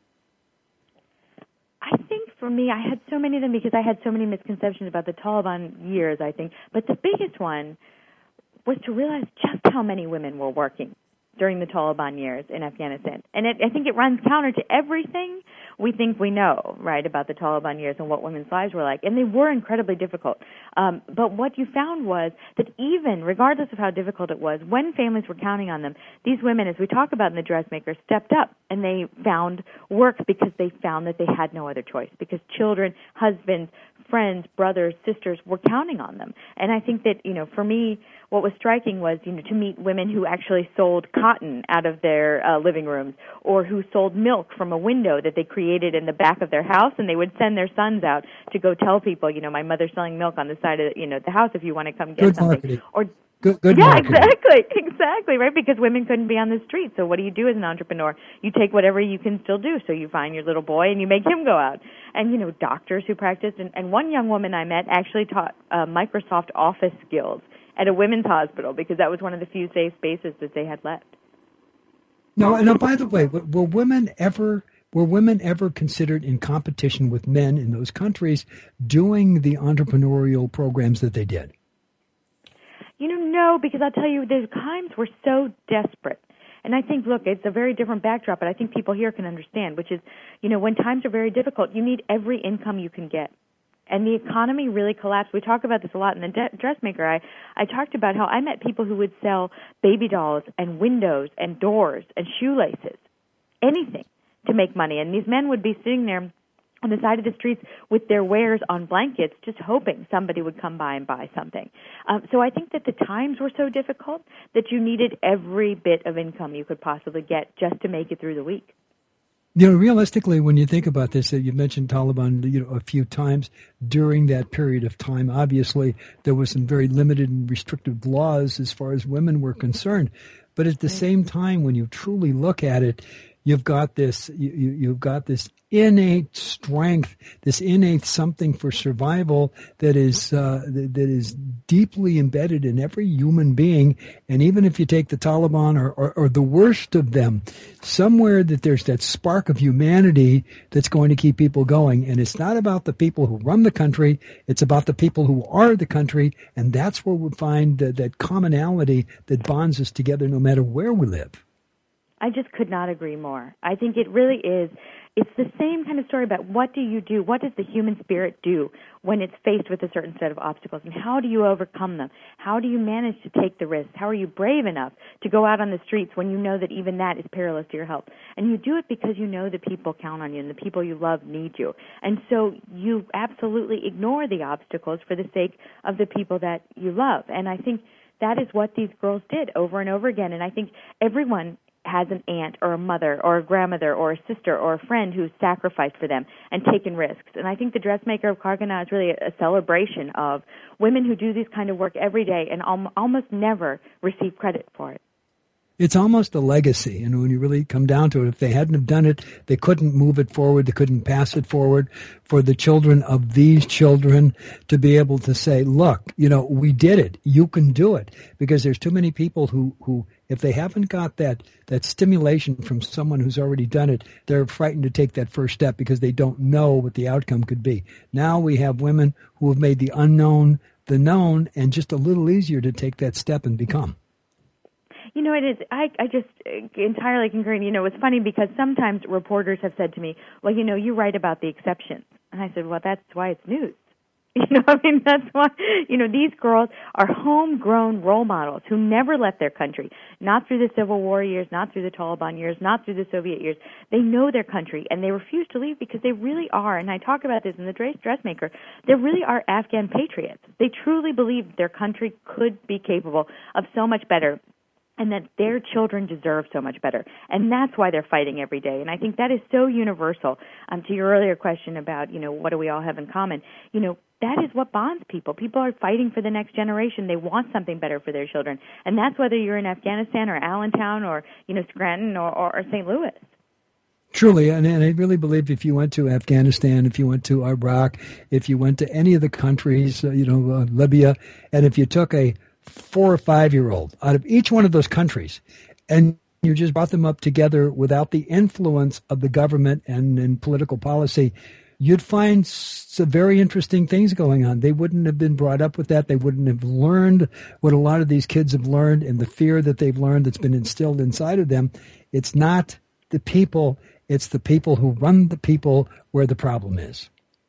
For me, I had so many of them because I had so many misconceptions about the Taliban years, I think. But the biggest one was to realize just how many women were working during the Taliban years in Afghanistan. And it, I think it runs counter to everything we think we know, right, about the Taliban years and what women's lives were like. And they were incredibly difficult. Um, but what you found was that even, regardless of how difficult it was, when families were counting on them, these women, as we talk about in The Dressmaker, stepped up and they found work because they found that they had no other choice, because children, husbands, friends, brothers, sisters were counting on them. And I think that, you know, for me, what was striking was, you know, to meet women who actually sold cotton out of their uh, living rooms, or who sold milk from a window that they created in the back of their house, and they would send their sons out to go tell people, you know, my mother's selling milk on the side of, you know, the house if you want to come get good something. Marketing. Or Good, good yeah, marketing. exactly, exactly, right? Because women couldn't be on the street. So what do you do as an entrepreneur? You take whatever you can still do. So you find your little boy and you make him go out. And, you know, doctors who practiced. And, and one young woman I met actually taught uh, Microsoft Office skills at a women's hospital, because that was one of the few safe spaces that they had left. No, no, by the way, were women ever... Were women ever considered in competition with men in those countries doing the entrepreneurial programs that they did? You know, no, because I'll tell you, the times were so desperate. And I think, look, it's a very different backdrop, but I think people here can understand, which is, you know, when times are very difficult, you need every income you can get. And the economy really collapsed. We talk about this a lot in the de- Dressmaker. I, I talked about how I met people who would sell baby dolls and windows and doors and shoelaces, anything, to make money. And these men would be sitting there on the side of the streets with their wares on blankets, just hoping somebody would come by and buy something. Um, so I think that the times were so difficult that you needed every bit of income you could possibly get just to make it through the week. You know, realistically, when you think about this, uh, you mentioned Taliban, you know, a few times during that period of time. Obviously, there was some very limited and restrictive laws as far as women were concerned. But at the same time, when you truly look at it, You've got this, you, you've got this innate strength, this innate something for survival that is uh, that, that is deeply embedded in every human being. And even if you take the Taliban or, or, or the worst of them, somewhere that there's that spark of humanity that's going to keep people going. And it's not about the people who run the country; it's about the people who are the country, and that's where we find that, that commonality that bonds us together, no matter where we live. I just could not agree more. I think it really is. It's the same kind of story about what do you do, what does the human spirit do when it's faced with a certain set of obstacles, and how do you overcome them? How do you manage to take the risks? How are you brave enough to go out on the streets when you know that even that is perilous to your health? And you do it because you know that people count on you and the people you love need you. And so you absolutely ignore the obstacles for the sake of the people that you love. And I think that is what these girls did over and over again. And I think everyone has an aunt or a mother or a grandmother or a sister or a friend who's sacrificed for them and taken risks. And I think The Dressmaker of Karkana is really a, a celebration of women who do this kind of work every day and al- almost never receive credit for it. It's almost a legacy, and when you really come down to it, if they hadn't have done it, they couldn't move it forward, they couldn't pass it forward for the children of these children to be able to say, look, you know, we did it, you can do it, because there's too many people who, who if they haven't got that, that stimulation from someone who's already done it, they're frightened to take that first step because they don't know what the outcome could be. Now we have women who have made the unknown the known, and just a little easier to take that step and become. You know, it is. I, I just entirely concur. You know, it's funny because sometimes reporters have said to me, well, you know, you write about the exceptions. And I said, well, that's why it's news. You know, I mean, that's why, you know, these girls are homegrown role models who never left their country, not through the Civil War years, not through the Taliban years, not through the Soviet years. They know their country, and they refuse to leave because they really are, and I talk about this in The Dressmaker, they really are Afghan patriots. They truly believe their country could be capable of so much better, and that their children deserve so much better. And that's why they're fighting every day. And I think that is so universal. Um, to your earlier question about, you know, what do we all have in common? You know, that is what bonds people. People are fighting for the next generation. They want something better for their children. And that's whether you're in Afghanistan or Allentown or, you know, Scranton or, or, or Saint Louis. Truly, and, and I really believe if you went to Afghanistan, if you went to Iraq, if you went to any of the countries, uh, you know, uh, Libya, and if you took a four or five-year-old out of each one of those countries, and you just brought them up together without the influence of the government and, and political policy, you'd find some very interesting things going on. They wouldn't have been brought up with that. They wouldn't have learned what a lot of these kids have learned, and the fear that they've learned that's been instilled inside of them. It's not the people, it's the people who run the people where the problem is.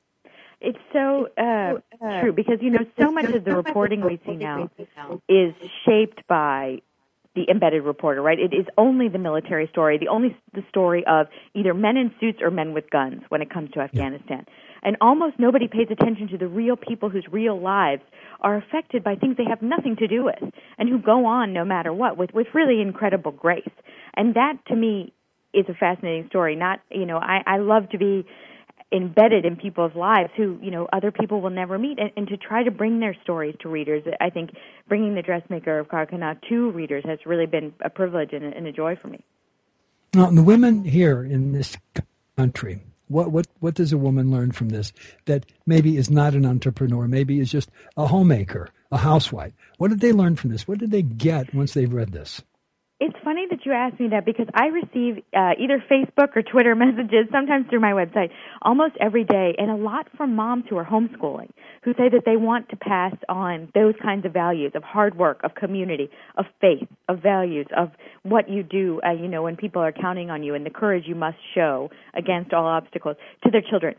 It's so uh, true because, you know, so much of the reporting we see now is shaped by the embedded reporter, right? It is only the military story, the only the story of either men in suits or men with guns when it comes to Afghanistan. And almost nobody pays attention to the real people whose real lives are affected by things they have nothing to do with and who go on no matter what with, with really incredible grace. And that, to me, is a fascinating story. Not, you know, I, I love to be embedded in people's lives who, you know, other people will never meet, and, and to try to bring their stories to readers. I think bringing The Dressmaker of Karkana to readers has really been a privilege and a, and a joy for me. Now, the women here in this country, what, what, what does a woman learn from this that maybe is not an entrepreneur, maybe is just a homemaker, a housewife? What did they learn from this? What did they get once they've read this? It's funny that you asked me that because I receive uh, either Facebook or Twitter messages, sometimes through my website, almost every day, and a lot from moms who are homeschooling, who say that they want to pass on those kinds of values of hard work, of community, of faith, of values, of what you do, uh, you know, when people are counting on you and the courage you must show against all obstacles to their children.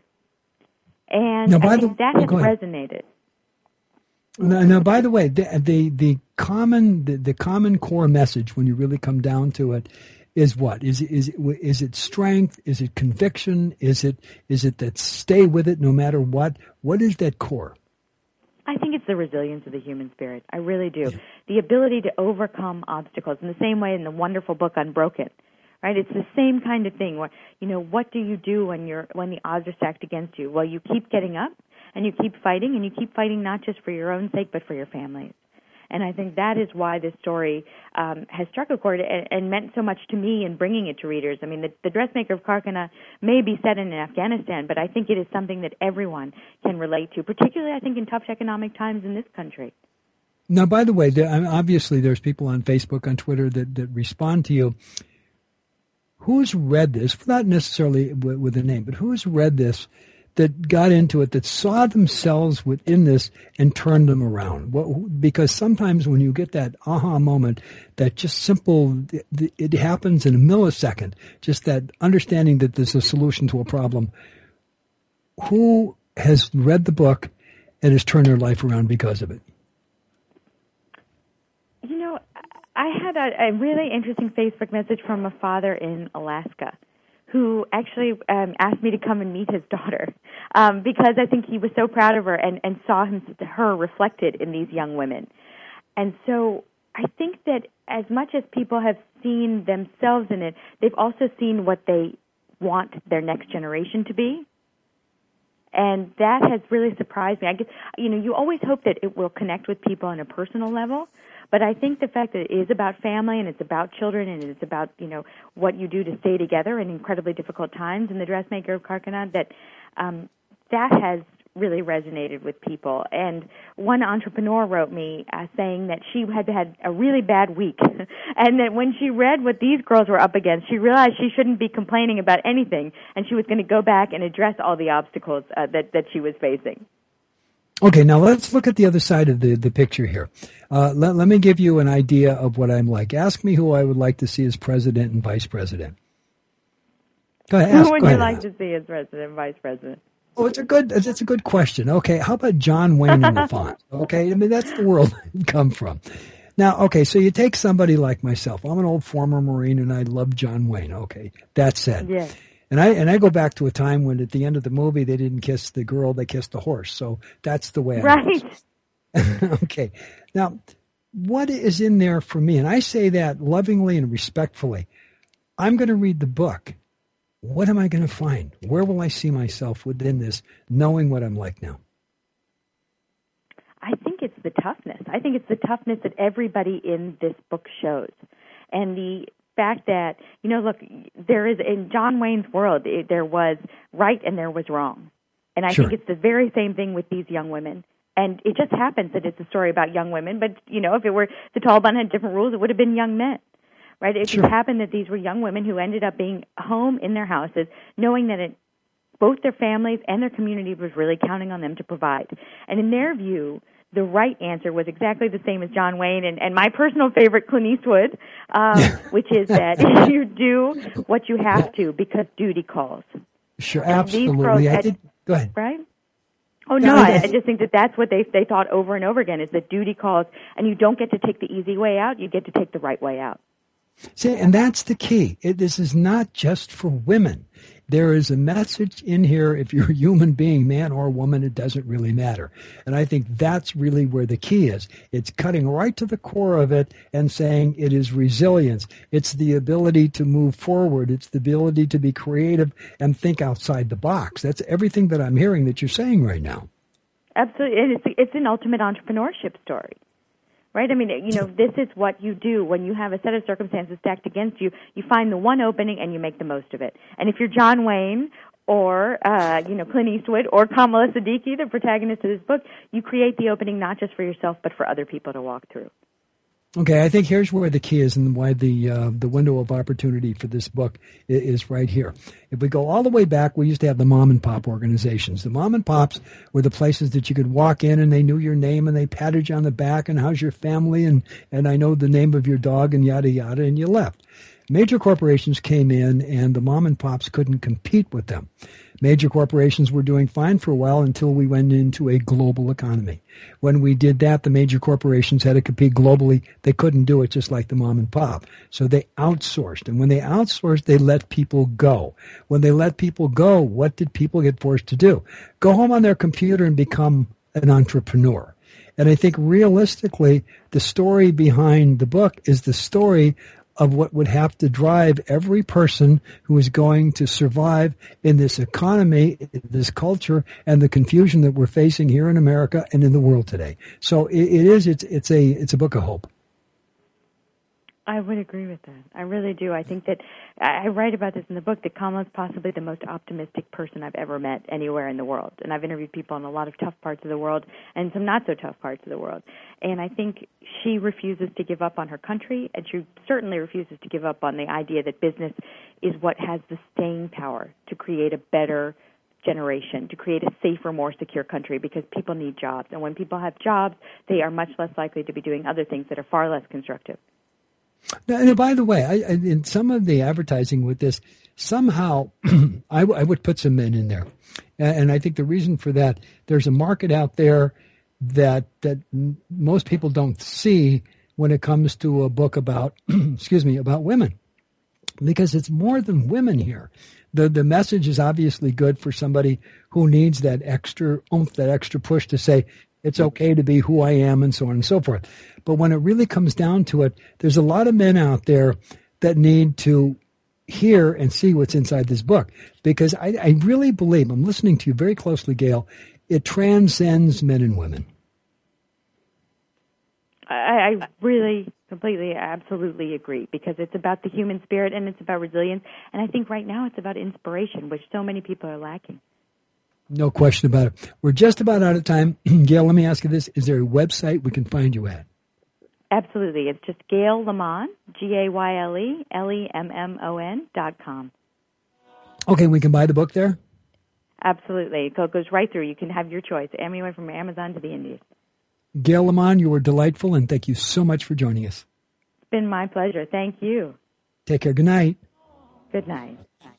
And now, I think the, that oh, has resonated. Now, now, by the way, the the, the common the, the common core message, when you really come down to it, is what is is is it strength? Is it conviction? Is it is it that stay with it no matter what? What is that core? I think it's the resilience of the human spirit. I really do. Yeah. The ability to overcome obstacles in the same way in the wonderful book Unbroken. Right? It's the same kind of thing. Where, you know, what do you do when you're when the odds are stacked against you? Well, you keep getting up. And you keep fighting, and you keep fighting not just for your own sake, but for your families. And I think that is why this story um, has struck a chord and, and meant so much to me in bringing it to readers. I mean, the, the Dressmaker of Karkana may be set in Afghanistan, but I think it is something that everyone can relate to, particularly, I think, in tough economic times in this country. Now, by the way, there, obviously there's people on Facebook, on Twitter that, that respond to you. Who's read this, not necessarily with, with a name, but who's read this that got into it, that saw themselves within this and turned them around? What, because sometimes when you get that aha moment, that just simple, it, it happens in a millisecond, just that understanding that there's a solution to a problem. Who has read the book and has turned their life around because of it? You know, I had a, a really interesting Facebook message from a father in Alaska who actually um, asked me to come and meet his daughter um, because I think he was so proud of her and, and saw him, her reflected in these young women. And so I think that as much as people have seen themselves in it. They've also seen what they want their next generation to be. And that has really surprised me. I guess, you know, you always hope that it will connect with people on a personal level, but I think the fact that it is about family and it's about children and it's about, you know, what you do to stay together in incredibly difficult times in The Dressmaker of Carcanad, that um, that has really resonated with people. And one entrepreneur wrote me uh, saying that she had had a really bad week and that when she read what these girls were up against, she realized she shouldn't be complaining about anything and she was going to go back and address all the obstacles uh, that, that she was facing. Okay, now let's look at the other side of the, the picture here. Uh, let, let me give you an idea of what I'm like. Ask me who I would like to see as president and vice president. Go ahead. Ask, who would go you ahead, like ask. to see as president and vice president? Oh, it's a good, it's a good question. Okay, how about John Wayne and the Fonz? Okay, I mean, that's the world I come from. Now, okay, so you take somebody like myself. I'm an old former Marine, and I love John Wayne. Okay, that said. Yeah. And I and I go back to a time when at the end of the movie, they didn't kiss the girl, they kissed the horse. So that's the way I Right. was. Okay, now, what is in there for me? And I say that lovingly and respectfully. I'm going to read the book. What am I going to find? Where will I see myself within this, knowing what I'm like now? I think it's the toughness. I think it's the toughness that everybody in this book shows. And the fact that, you know, look, there is, in John Wayne's world, it, there was right and there was wrong. And I Sure. think it's the very same thing with these young women. And it just happens that it's a story about young women. But, you know, if it were, the Taliban had different rules, it would have been young men. Right? It Sure. just happened that these were young women who ended up being home in their houses, knowing that it, both their families and their community was really counting on them to provide. And in their view, the right answer was exactly the same as John Wayne and, and my personal favorite, Clint Eastwood, um, which is that you do what you have to because duty calls. Sure, And these girls absolutely. I had- did. Go ahead. Right? Oh, No, no, I- I, I just think that that's what they they thought over and over again, is that duty calls, and you don't get to take the easy way out, you get to take the right way out. See, and that's the key. It, this is not just for women. There is a message in here. If you're a human being, man or woman, it doesn't really matter. And I think that's really where the key is. It's cutting right to the core of it and saying it is resilience. It's the ability to move forward. It's the ability to be creative and think outside the box. That's everything that I'm hearing that you're saying right now. Absolutely. And it's, it's an ultimate entrepreneurship story. Right? I mean, you know, this is what you do when you have a set of circumstances stacked against you. You find the one opening and you make the most of it. And if you're John Wayne or, uh, you know, Clint Eastwood or Kamala Siddiqui, the protagonist of this book, you create the opening not just for yourself but for other people to walk through. Okay, I think here's where the key is and why the uh, the window of opportunity for this book is, is right here. If we go all the way back, we used to have the mom and pop organizations. The mom and pops were the places that you could walk in and they knew your name and they patted you on the back and how's your family and, and I know the name of your dog and yada yada, and you left. Major corporations came in and the mom and pops couldn't compete with them. Major corporations were doing fine for a while until we went into a global economy. When we did that, the major corporations had to compete globally. They couldn't do it just like the mom and pop. So they outsourced. And when they outsourced, they let people go. When they let people go, what did people get forced to do? Go home on their computer and become an entrepreneur. And I think realistically, the story behind the book is the story of what would have to drive every person who is going to survive in this economy, this culture, and the confusion that we're facing here in America and in the world today. So it, it is, it's, it's a, it's a book of hope. I would agree with that. I really do. I think that I write about this in the book that Kamala is possibly the most optimistic person I've ever met anywhere in the world. And I've interviewed people in a lot of tough parts of the world and some not so tough parts of the world. And I think she refuses to give up on her country, and she certainly refuses to give up on the idea that business is what has the staying power to create a better generation, to create a safer, more secure country, because people need jobs. And when people have jobs, they are much less likely to be doing other things that are far less constructive. Now, and by the way, I, I, in some of the advertising with this, somehow I, w- I would put some men in there. And, and I think the reason for that, there's a market out there that that m- most people don't see when it comes to a book about, excuse me, about women. Because it's more than women here. The the message is obviously good for somebody who needs that extra oomph, that extra push to say, it's okay to be who I am and so on and so forth. But when it really comes down to it, there's a lot of men out there that need to hear and see what's inside this book, because I, I really believe, I'm listening to you very closely, Gail, it transcends men and women. I, I really, completely, absolutely agree, because it's about the human spirit and it's about resilience, and I think right now it's about inspiration, which so many people are lacking. No question about it. We're just about out of time. Gail, let me ask you this. Is there a website we can find you at? Absolutely. It's just Gail Lemon, G A Y L E L E M M O N dot com. Okay, we can buy the book there? Absolutely. So it goes right through. You can have your choice. Anywhere from Amazon to the Indies. Gail Lemon, you were delightful, and thank you so much for joining us. It's been my pleasure. Thank you. Take care. Good night. Good night.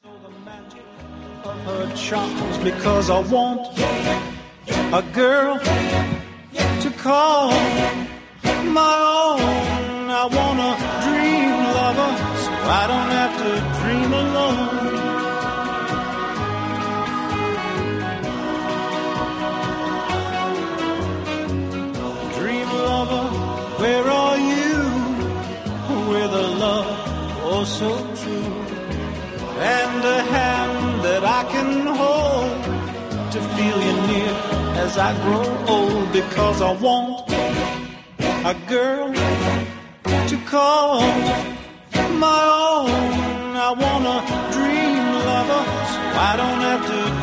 Of her charms, because I want a girl to call my own. I want a dream lover, so I don't have to dream alone. Dream lover, where are you? With a love oh so true, and a hand that I can hold to feel you near as I grow old, because I want a girl to call my own. I want a dream lover, so I don't have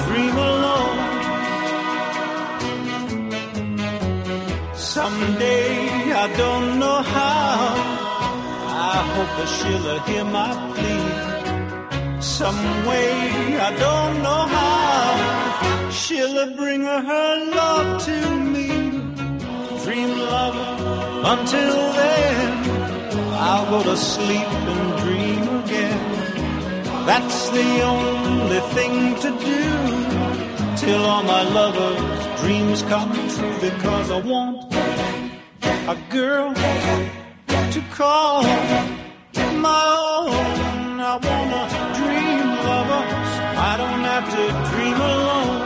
to dream alone. Someday, I don't know how, I hope that she'll hear my plea. Some way, I don't know how, she'll bring her love to me. Dream lover, until then, I'll go to sleep and dream again. That's the only thing to do, till all my lovers' dreams come true. Because I want a girl to call my own. I want a dream lover, so I don't have to dream alone.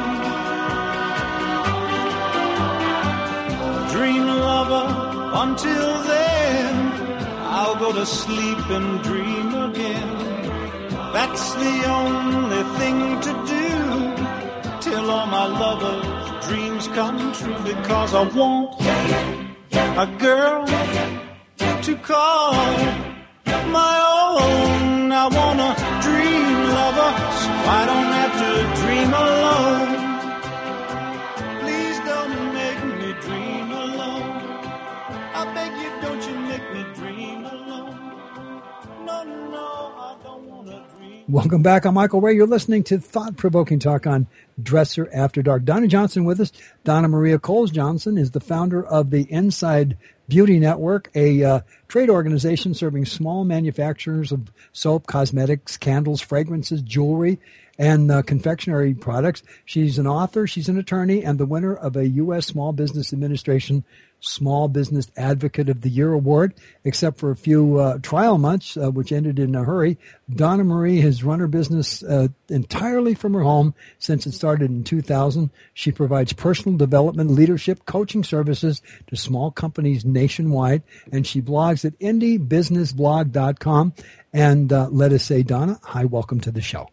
Dream lover, until then, I'll go to sleep and dream again. That's the only thing to do, till all my lovers' dreams come true. Because I want a girl to call my own. I want a dream lover, so I don't have to dream alone. Please don't make me dream alone. I beg you, don't you make me dream alone. No, no, I don't want to dream. Welcome back. I'm Michael Ray. You're listening to Thought-Provoking Talk on Dresser After Dark. Donna Johnson with us. Donna Maria Coles Johnson is the founder of the Inside Beauty Network, a uh, trade organization serving small manufacturers of soap, cosmetics, candles, fragrances, jewelry, and uh, confectionery products. She's an author, she's an attorney, and the winner of a U S Small Business Administration Small Business Advocate of the Year award, except for a few uh, trial months, uh, which ended in a hurry. Donna Marie has run her business uh, entirely from her home since it started in two thousand. She provides personal development, leadership, coaching services to small companies nationwide, and she blogs at indie business blog dot com. And uh, let us say, Donna, hi, welcome to the show.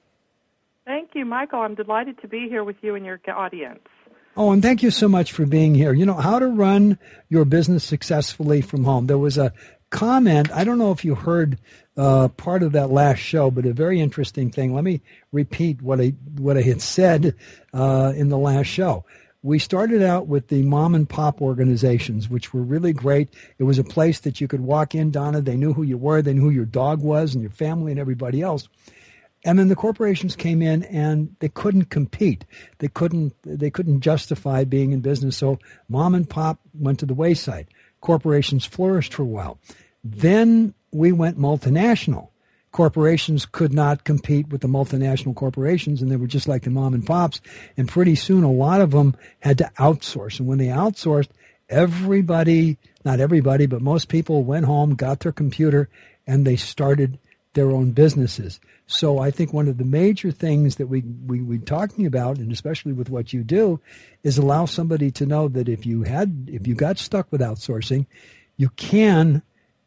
Thank you, Michael. I'm delighted to be here with you and your audience. Oh, and thank you so much for being here. You know, how to run your business successfully from home. There was a comment, I don't know if you heard uh, part of that last show, but a very interesting thing. Let me repeat what I what I had said uh, in the last show. We started out with the mom and pop organizations, which were really great. It was a place that you could walk in, Donna. They knew who you were. They knew who your dog was and your family and everybody else. And then the corporations came in and they couldn't compete. They couldn't they couldn't justify being in business. So mom and pop went to the wayside. Corporations flourished for a while. Then we went multinational. Corporations could not compete with the multinational corporations, and they were just like the mom and pops. And pretty soon a lot of them had to outsource. And when they outsourced, everybody, not everybody, but most people went home, got their computer, and they started their own businesses. So I think one of the major things that we, we, we're talking about, and especially with what you do, is allow somebody to know that if you had, if you got stuck with outsourcing, you can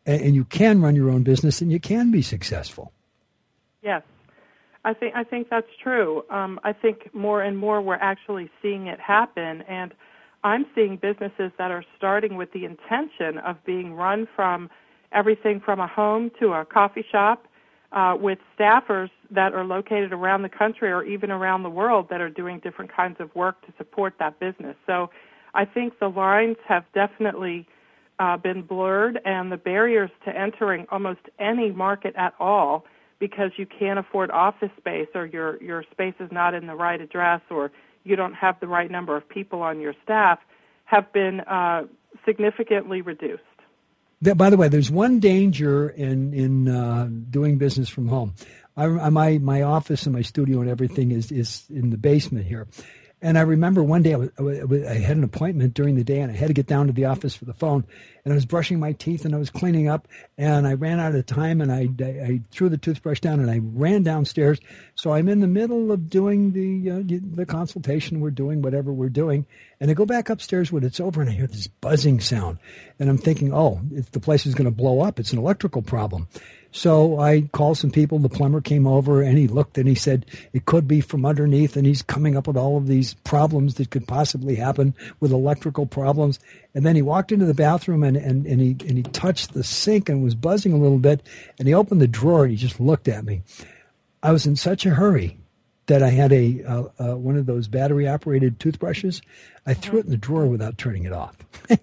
and, and you can run your own business and you can be successful. Yes. I think I think that's true. Um, I think more and more we're actually seeing it happen, and I'm seeing businesses that are starting with the intention of being run from everything from a home to a coffee shop, uh, with staffers that are located around the country or even around the world that are doing different kinds of work to support that business. So I think the lines have definitely uh, been blurred, and the barriers to entering almost any market at all, because you can't afford office space, or your, your space is not in the right address, or you don't have the right number of people on your staff, have been uh, significantly reduced. By the way, there's one danger in in uh, doing business from home. I, my my office and my studio and everything is, is in the basement here. And I remember one day I, was, I, was, I had an appointment during the day, and I had to get down to the office for the phone. And I was brushing my teeth, and I was cleaning up, and I ran out of time, and I, I, I threw the toothbrush down, and I ran downstairs. So I'm in the middle of doing the uh, the consultation. We're doing whatever we're doing. And I go back upstairs when it's over, and I hear this buzzing sound. And I'm thinking, oh, if the place is going to blow up. It's an electrical problem. So I called some people. The plumber came over, and he looked, and he said it could be from underneath, and he's coming up with all of these problems that could possibly happen with electrical problems. And then he walked into the bathroom, and, and, and, he, and he touched the sink and was buzzing a little bit, and he opened the drawer, and he just looked at me. I was in such a hurry that I had a uh, uh, one of those battery-operated toothbrushes. I threw it in the drawer without turning it off.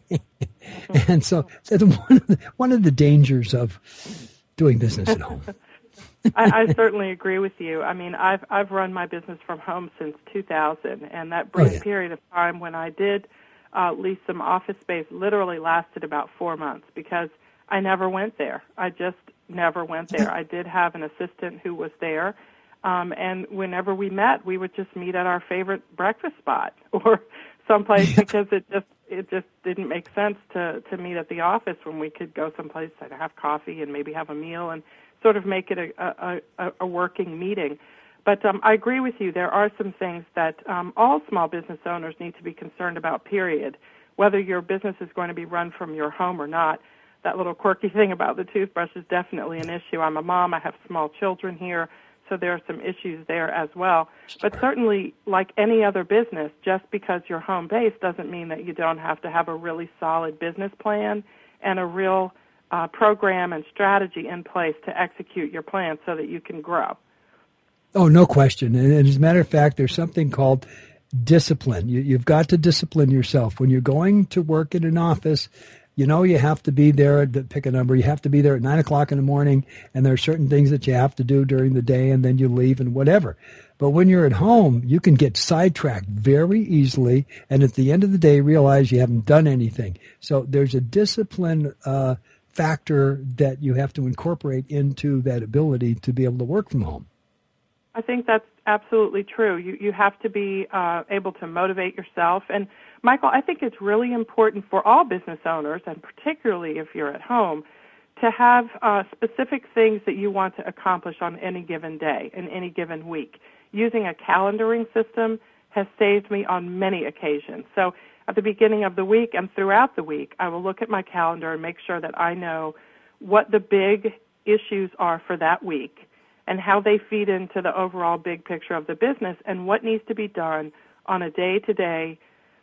And so that's one of the, one of the dangers of doing business at home. I, I certainly agree with you. I mean, I've I've run my business from home since two thousand, and that brief oh, yeah. period of time when I did uh, lease some office space literally lasted about four months because I never went there. I just never went there. I did have an assistant who was there, um, and whenever we met, we would just meet at our favorite breakfast spot or someplace yeah. because it just it just didn't make sense to, to meet at the office when we could go someplace and have coffee and maybe have a meal and sort of make it a, a, a working meeting. But um, I agree with you. There are some things that um, all small business owners need to be concerned about, period. Whether your business is going to be run from your home or not, that little quirky thing about the toothbrush is definitely an issue. I'm a mom. I have small children here, so there are some issues there as well. But certainly, like any other business, just because you're home-based doesn't mean that you don't have to have a really solid business plan and a real uh, program and strategy in place to execute your plan so that you can grow. Oh, no question. And as a matter of fact, there's something called discipline. You, you've got to discipline yourself. When you're going to work in an office, you know you have to be there, to pick a number, you have to be there at nine o'clock in the morning, and there are certain things that you have to do during the day, and then you leave and whatever. But when you're at home, you can get sidetracked very easily, and at the end of the day realize you haven't done anything. So there's a discipline uh, factor that you have to incorporate into that ability to be able to work from home. I think that's absolutely true. You you have to be uh, able to motivate yourself. And, Michael, I think it's really important for all business owners, and particularly if you're at home, to have uh, specific things that you want to accomplish on any given day, in any given week. Using a calendaring system has saved me on many occasions. So at the beginning of the week and throughout the week, I will look at my calendar and make sure that I know what the big issues are for that week and how they feed into the overall big picture of the business and what needs to be done on a day-to-day,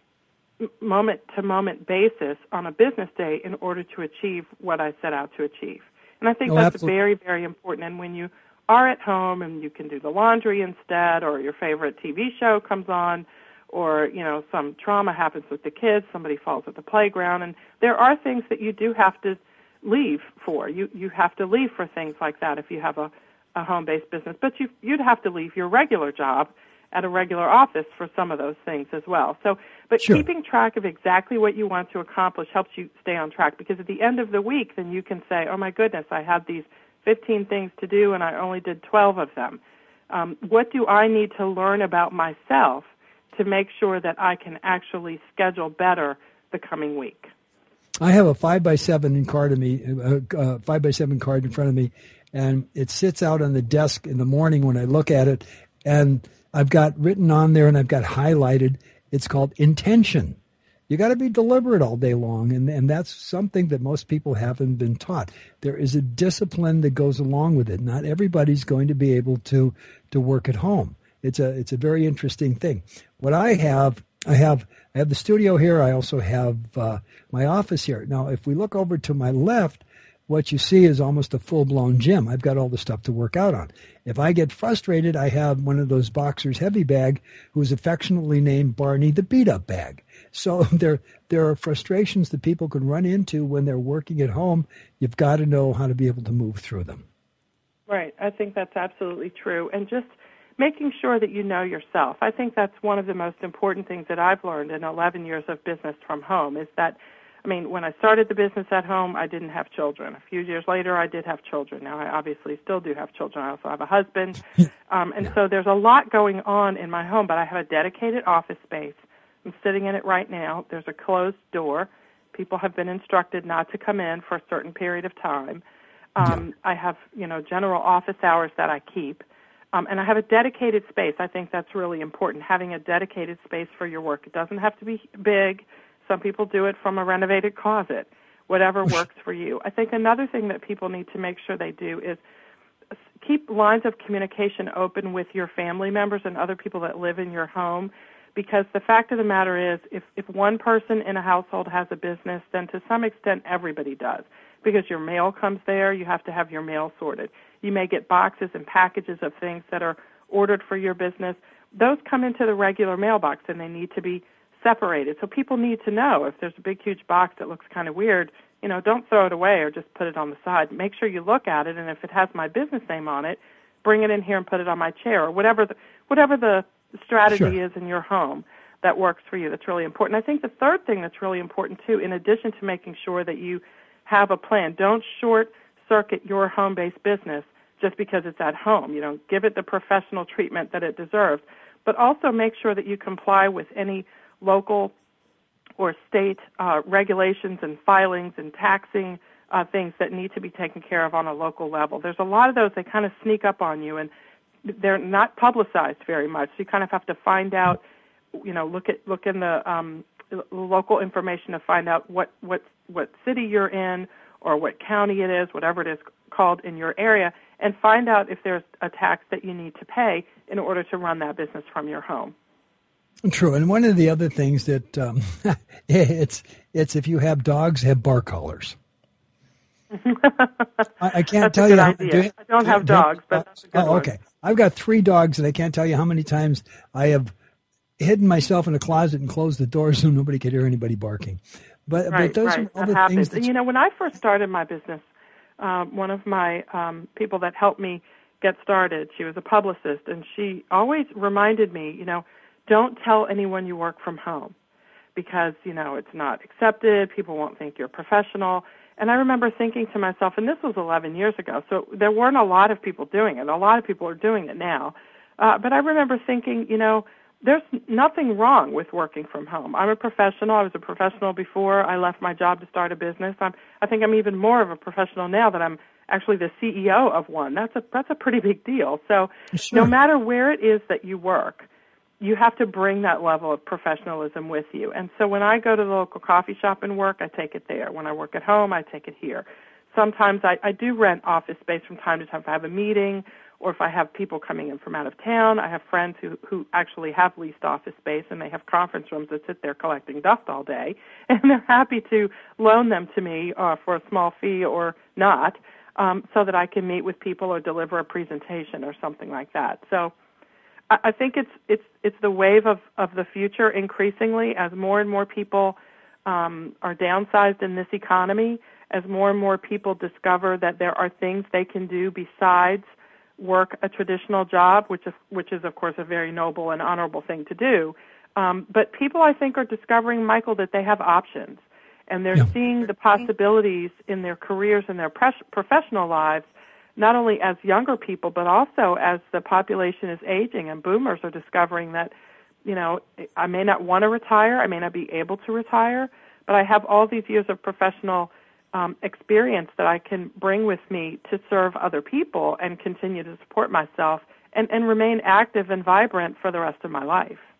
moment-to-moment basis on a business day in order to achieve what I set out to achieve. And I think oh, that's absolutely. very, very important. And when you are at home and you can do the laundry instead, or your favorite T V show comes on, or, you know, some trauma happens with the kids, somebody falls at the playground, and there are things that you do have to leave for. You you have to leave for things like that if you have a a home-based business, but you, you'd have to leave your regular job at a regular office for some of those things as well. So, but sure. keeping track of exactly what you want to accomplish helps you stay on track, because at the end of the week, then you can say, oh my goodness, I had these fifteen things to do and I only did twelve of them. Um, what do I need to learn about myself to make sure that I can actually schedule better the coming week? I have a five by seven card of me, uh, uh, five by seven card in front of me, and it sits out on the desk in the morning when I look at it, and I've got written on there and I've got highlighted, it's called intention. You got to be deliberate all day long, and and that's something that most people haven't been taught. There is a discipline that goes along with it. Not everybody's going to be able to to work at home. It's a it's a very interesting thing. What I have, I have I have the studio here. I also have uh, my office here. Now, if we look over to my left, what you see is almost a full-blown gym. I've got all the stuff to work out on. If I get frustrated, I have one of those boxers heavy bag who is affectionately named Barney the beat-up bag. So there there are frustrations that people can run into when they're working at home. You've got to know how to be able to move through them. Right. I think that's absolutely true. And just making sure that you know yourself. I think that's one of the most important things that I've learned in eleven years of business from home is that, I mean, when I started the business at home, I didn't have children. A few years later, I did have children. Now, I obviously still do have children. I also have a husband. Um, and yeah. So there's a lot going on in my home, but I have a dedicated office space. I'm sitting in it right now. There's a closed door. People have been instructed not to come in for a certain period of time. Um, yeah. I have, you know, general office hours that I keep. Um, and I have a dedicated space. I think that's really important, having a dedicated space for your work. It doesn't have to be big. Some people do it from a renovated closet, whatever works for you. I think another thing that people need to make sure they do is keep lines of communication open with your family members and other people that live in your home, because the fact of the matter is if, if one person in a household has a business, then to some extent everybody does, because your mail comes there, you have to have your mail sorted. You may get boxes and packages of things that are ordered for your business. Those come into the regular mailbox, and they need to be separated. So people need to know if there's a big, huge box that looks kind of weird, you know, don't throw it away or just put it on the side. Make sure you look at it, and if it has my business name on it, bring it in here and put it on my chair, or whatever the, whatever the strategy sure. is in your home that works for you. That's really important. I think the third thing that's really important, too, in addition to making sure that you have a plan, don't short-circuit your home-based business just because it's at home. You know, give it the professional treatment that it deserves, but also make sure that you comply with any local or state uh, regulations and filings and taxing uh, things that need to be taken care of on a local level. There's a lot of those that kind of sneak up on you, and they're not publicized very much. So you kind of have to find out, you know, look at look in the um, local information to find out what, what, what city you're in or what county it is, whatever it is called in your area, and find out if there's a tax that you need to pay in order to run that business from your home. True, and one of the other things that um, it's it's if you have dogs, have bar collars. I, I can't that's tell a good you. Idea. Do you, I don't have do, dogs, but that's a good oh, okay. one. I've got three dogs, and I can't tell you how many times I have hidden myself in a closet and closed the door so nobody could hear anybody barking. But right, but those right. are other that things. That you know, when I first started my business, um, one of my um, people that helped me get started, she was a publicist, and she always reminded me, you know, don't tell anyone you work from home because, you know, it's not accepted. People won't think you're professional. And I remember thinking to myself, and this was eleven years ago, so there weren't a lot of people doing it. A lot of people are doing it now. Uh, but I remember thinking, you know, there's nothing wrong with working from home. I'm a professional. I was a professional before I left my job to start a business. I'm, I think I'm even more of a professional now that I'm actually the C E O of one. That's a that's a pretty big deal. So sure. No matter where it is that you work, you have to bring that level of professionalism with you. And so when I go to the local coffee shop and work, I take it there. When I work at home, I take it here. Sometimes I, I do rent office space from time to time if I have a meeting or if I have people coming in from out of town. I have friends who, who actually have leased office space, and they have conference rooms that sit there collecting dust all day, and they're happy to loan them to me uh, for a small fee or not um, so that I can meet with people or deliver a presentation or something like that. So I think it's it's it's the wave of, of the future increasingly as more and more people um, are downsized in this economy, as more and more people discover that there are things they can do besides work a traditional job, which is which is of course a very noble and honorable thing to do. Um, but people, I think, are discovering, Michael, that they have options, and they're yeah. seeing the possibilities in their careers and their pres- professional lives, not only as younger people, but also as the population is aging and boomers are discovering that, you know, I may not want to retire, I may not be able to retire, but I have all these years of professional um, experience that I can bring with me to serve other people and continue to support myself and, and remain active and vibrant for the rest of my life.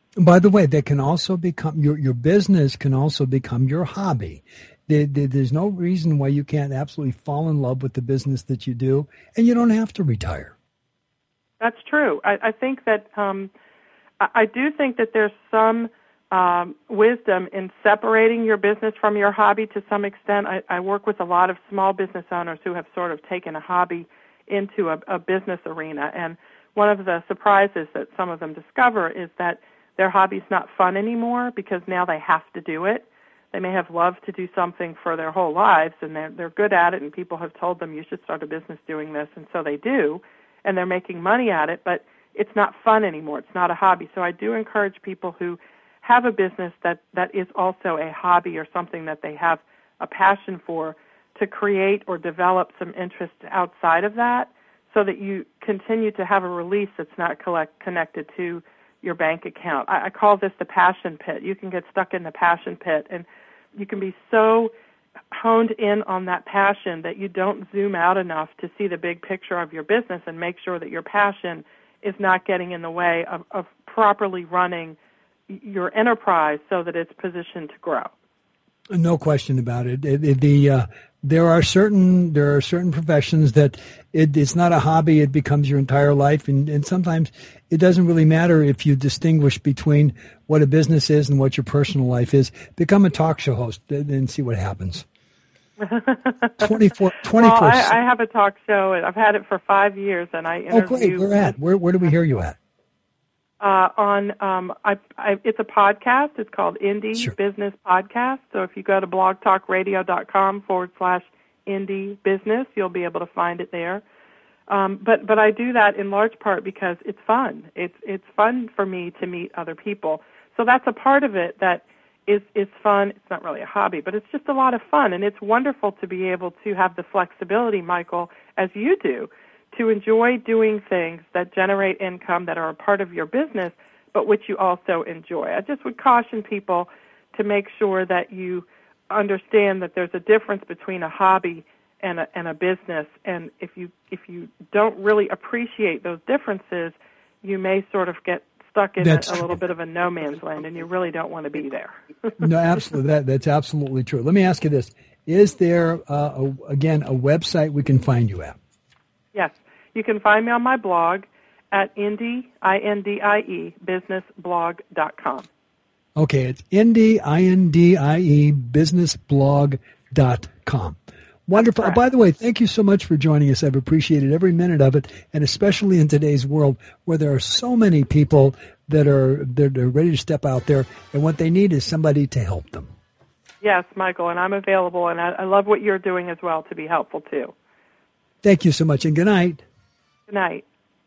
By the way, they can also become your your business can also become your hobby. There, there, there's no reason why you can't absolutely fall in love with the business that you do, and you don't have to retire. That's true. I, I think that um, I, I do think that there's some um, wisdom in separating your business from your hobby to some extent. I, I work with a lot of small business owners who have sort of taken a hobby into a, a business arena, and one of the surprises that some of them discover is that their hobby's not fun anymore because now they have to do it. They may have loved to do something for their whole lives, and they're, they're good at it, and people have told them you should start a business doing this, and so they do, and they're making money at it, but it's not fun anymore. It's not a hobby. So I do encourage people who have a business that, that is also a hobby or something that they have a passion for to create or develop some interest outside of that so that you continue to have a release that's not collect, connected to your bank account. I, I call this the passion pit. You can get stuck in the passion pit, and you can be so honed in on that passion that you don't zoom out enough to see the big picture of your business and make sure that your passion is not getting in the way of, of properly running your enterprise so that it's positioned to grow. No question about it. it, it the uh, there are certain there are certain professions that it, it's not a hobby; it becomes your entire life, and, and sometimes it doesn't really matter if you distinguish between what a business is and what your personal life is. Become a talk show host and see what happens. twenty-four, twenty-four Well, I, I have a talk show. I've had it for five years, and I interview. Oh, great! Where at? Where Where do we hear you at? Uh, on um, I, I, it's a podcast. It's called Indie Sure. Business Podcast. So if you go to blogtalkradio.com forward slash indie business, you'll be able to find it there. Um, but but I do that in large part because it's fun. It's it's fun for me to meet other people. So that's a part of it that is is fun. It's not really a hobby, but it's just a lot of fun, and it's wonderful to be able to have the flexibility, Michael, as you do, to enjoy doing things that generate income that are a part of your business, but which you also enjoy. I just would caution people to make sure that you understand that there's a difference between a hobby and a, and a business, and if you if you don't really appreciate those differences, you may sort of get stuck in a, a little bit of a no man's land, and you really don't want to be there. No, absolutely. That that's absolutely true. Let me ask you this: is there uh, a, again a website we can find you at? Yes, you can find me on my blog at indie, I N D I E, businessblog dot com. Okay, it's indie, I N D I E, businessblog dot com. Wonderful. Oh, by the way, thank you so much for joining us. I've appreciated every minute of it, and especially in today's world where there are so many people that are that are ready to step out there, and what they need is somebody to help them. Yes, Michael, and I'm available, and I, I love what you're doing as well to be helpful, too. Thank you so much, and good night. Good night.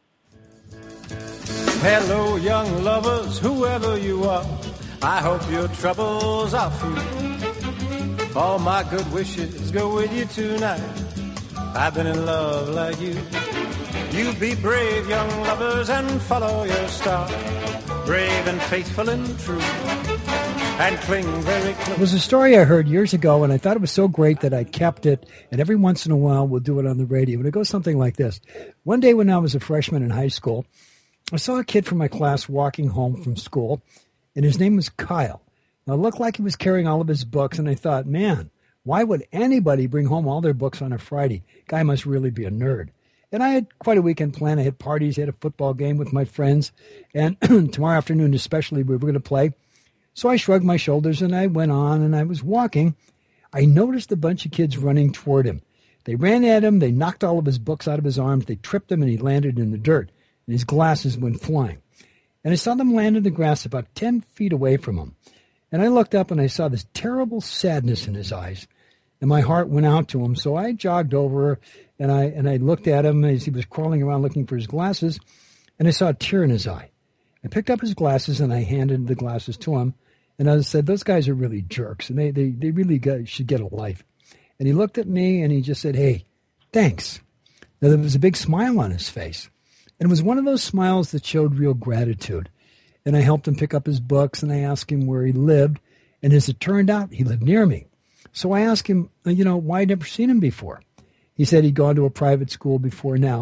Hello, young lovers, whoever you are. I hope your troubles are few. All my good wishes go with you tonight. I've been in love like you. You be brave, young lovers, and follow your star. Brave and faithful and true. And cling very close. It was a story I heard years ago, and I thought it was so great that I kept it, and every once in a while we'll do it on the radio. And it goes something like this. One day when I was a freshman in high school, I saw a kid from my class walking home from school, and his name was Kyle. Now, it looked like he was carrying all of his books, and I thought, man, why would anybody bring home all their books on a Friday? Guy must really be a nerd. And I had quite a weekend planned. I had parties, I had a football game with my friends, and tomorrow afternoon especially we were going to play. So I shrugged my shoulders, and I went on, and I was walking. I noticed a bunch of kids running toward him. They ran at him, they knocked all of his books out of his arms, they tripped him, and he landed in the dirt, and his glasses went flying. And I saw them land in the grass about ten feet away from him. And I looked up and I saw this terrible sadness in his eyes. And my heart went out to him. So I jogged over and I and I looked at him as he was crawling around looking for his glasses. And I saw a tear in his eye. I picked up his glasses and I handed the glasses to him. And I said, those guys are really jerks. And they, they, they really got, should get a life. And he looked at me and he just said, hey, thanks. Now there was a big smile on his face. And it was one of those smiles that showed real gratitude. And I helped him pick up his books, and I asked him where he lived. And as it turned out, he lived near me. So I asked him, you know, why I'd never seen him before. He said he'd gone to a private school before now,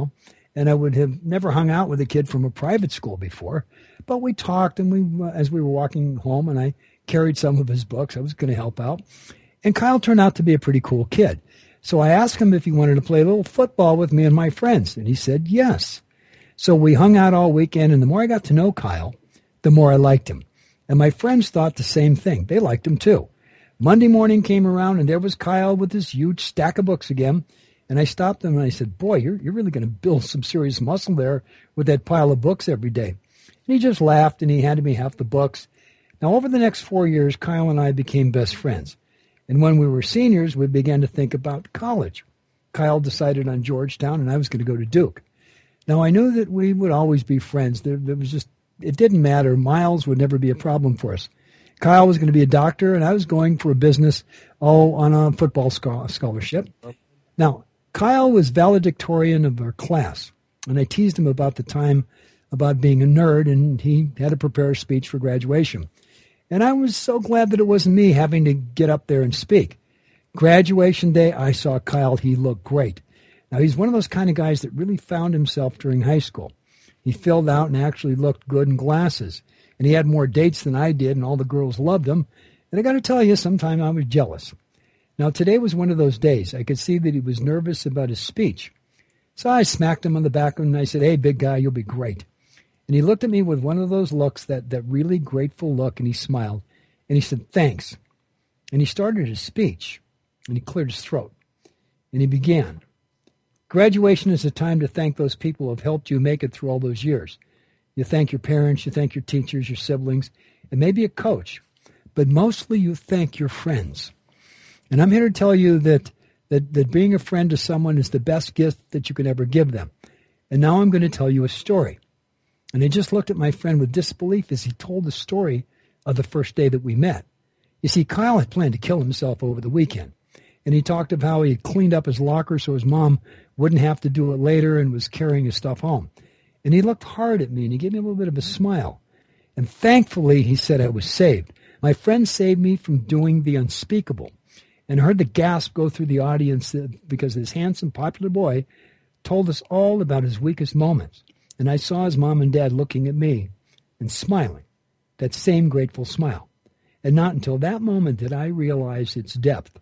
and I would have never hung out with a kid from a private school before. But we talked, and we, uh, as we were walking home, and I carried some of his books. I was going to help out. And Kyle turned out to be a pretty cool kid. So I asked him if he wanted to play a little football with me and my friends, and he said yes. So we hung out all weekend, and the more I got to know Kyle, the more I liked him. And my friends thought the same thing. They liked him too. Monday morning came around, and there was Kyle with this huge stack of books again. And I stopped him, and I said, boy, you're, you're really going to build some serious muscle there with that pile of books every day. And he just laughed, and he handed me half the books. Now, over the next four years, Kyle and I became best friends. And when we were seniors, we began to think about college. Kyle decided on Georgetown, and I was going to go to Duke. Now, I knew that we would always be friends. There, there was just, it didn't matter. Miles would never be a problem for us. Kyle was going to be a doctor, and I was going for a business, oh, on a football scholarship. Now, Kyle was valedictorian of our class, and I teased him about the time about being a nerd, and he had to prepare a speech for graduation. And I was so glad that it wasn't me having to get up there and speak. Graduation day, I saw Kyle. He looked great. Now, he's one of those kind of guys that really found himself during high school. He filled out and actually looked good in glasses. And he had more dates than I did, and all the girls loved him. And I got to tell you, sometimes I was jealous. Now, today was one of those days. I could see that he was nervous about his speech. So I smacked him on the back and I said, hey, big guy, you'll be great. And he looked at me with one of those looks, that, that really grateful look, and he smiled. And he said, thanks. And he started his speech, and he cleared his throat. And he began. Graduation is a time to thank those people who have helped you make it through all those years. You thank your parents, you thank your teachers, your siblings, and maybe a coach. But mostly you thank your friends. And I'm here to tell you that, that, that being a friend to someone is the best gift that you can ever give them. And now I'm going to tell you a story. And I just looked at my friend with disbelief as he told the story of the first day that we met. You see, Kyle had planned to kill himself over the weekend. And he talked of how he had cleaned up his locker so his mom wouldn't have to do it later, and was carrying his stuff home. And he looked hard at me, and he gave me a little bit of a smile. And thankfully, he said, I was saved. My friend saved me from doing the unspeakable. And I heard the gasp go through the audience because this handsome, popular boy told us all about his weakest moments. And I saw his mom and dad looking at me and smiling, that same grateful smile. And not until that moment did I realize its depth.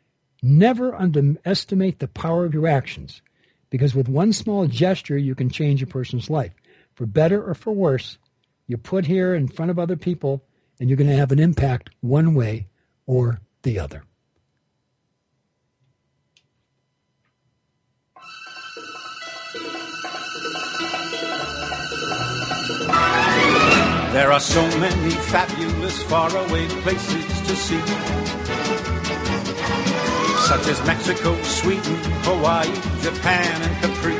Never underestimate the power of your actions, because with one small gesture, you can change a person's life. For better or for worse, you're put here in front of other people, and you're going to have an impact one way or the other. There are so many fabulous faraway places to see, such as Mexico, Sweden, Hawaii, Japan, and Capri.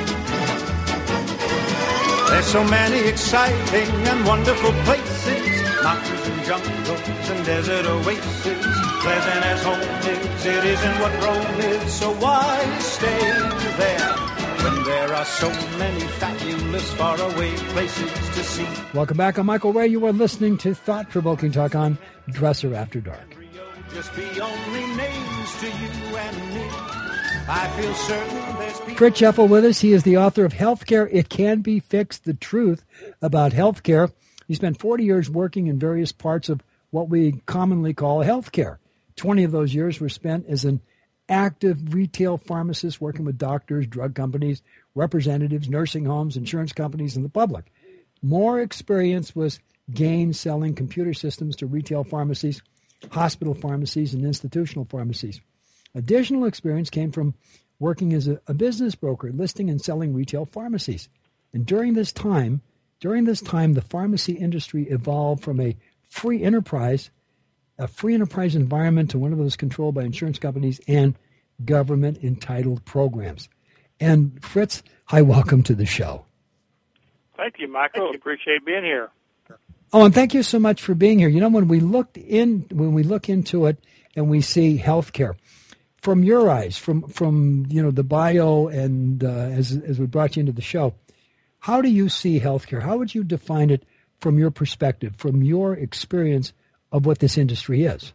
There's so many exciting and wonderful places, mountains and jungles and desert oases. Pleasant as home is, it isn't what Rome is, so why stay there when there are so many fabulous faraway places to see? Welcome back. I'm Michael Ray. You are listening to Thought-Provoking Talk on Dresser After Dark. Just be only names to you and me. I feel certain there's people. Fritz Scheffel with us. He is the author of Healthcare It Can Be Fixed, the truth about healthcare. He spent forty years working in various parts of what we commonly call healthcare. twenty of those years were spent as an active retail pharmacist working with doctors, drug companies, representatives, nursing homes, insurance companies, and the public. More experience was gained selling computer systems to retail pharmacies, hospital pharmacies, and institutional pharmacies. Additional experience came from working as a, a business broker, listing and selling retail pharmacies. And during this time, during this time, the pharmacy industry evolved from a free enterprise, a free enterprise environment, to one of those controlled by insurance companies and government-entitled programs. And Fritz, hi, welcome to the show. Thank you, Michael. Appreciate being here. Oh, and thank you so much for being here. You know, when we looked in, when we look into it and we see healthcare, from your eyes, from from you know the bio, and uh, as as we brought you into the show, how do you see healthcare? How would you define it from your perspective, from your experience of what this industry is?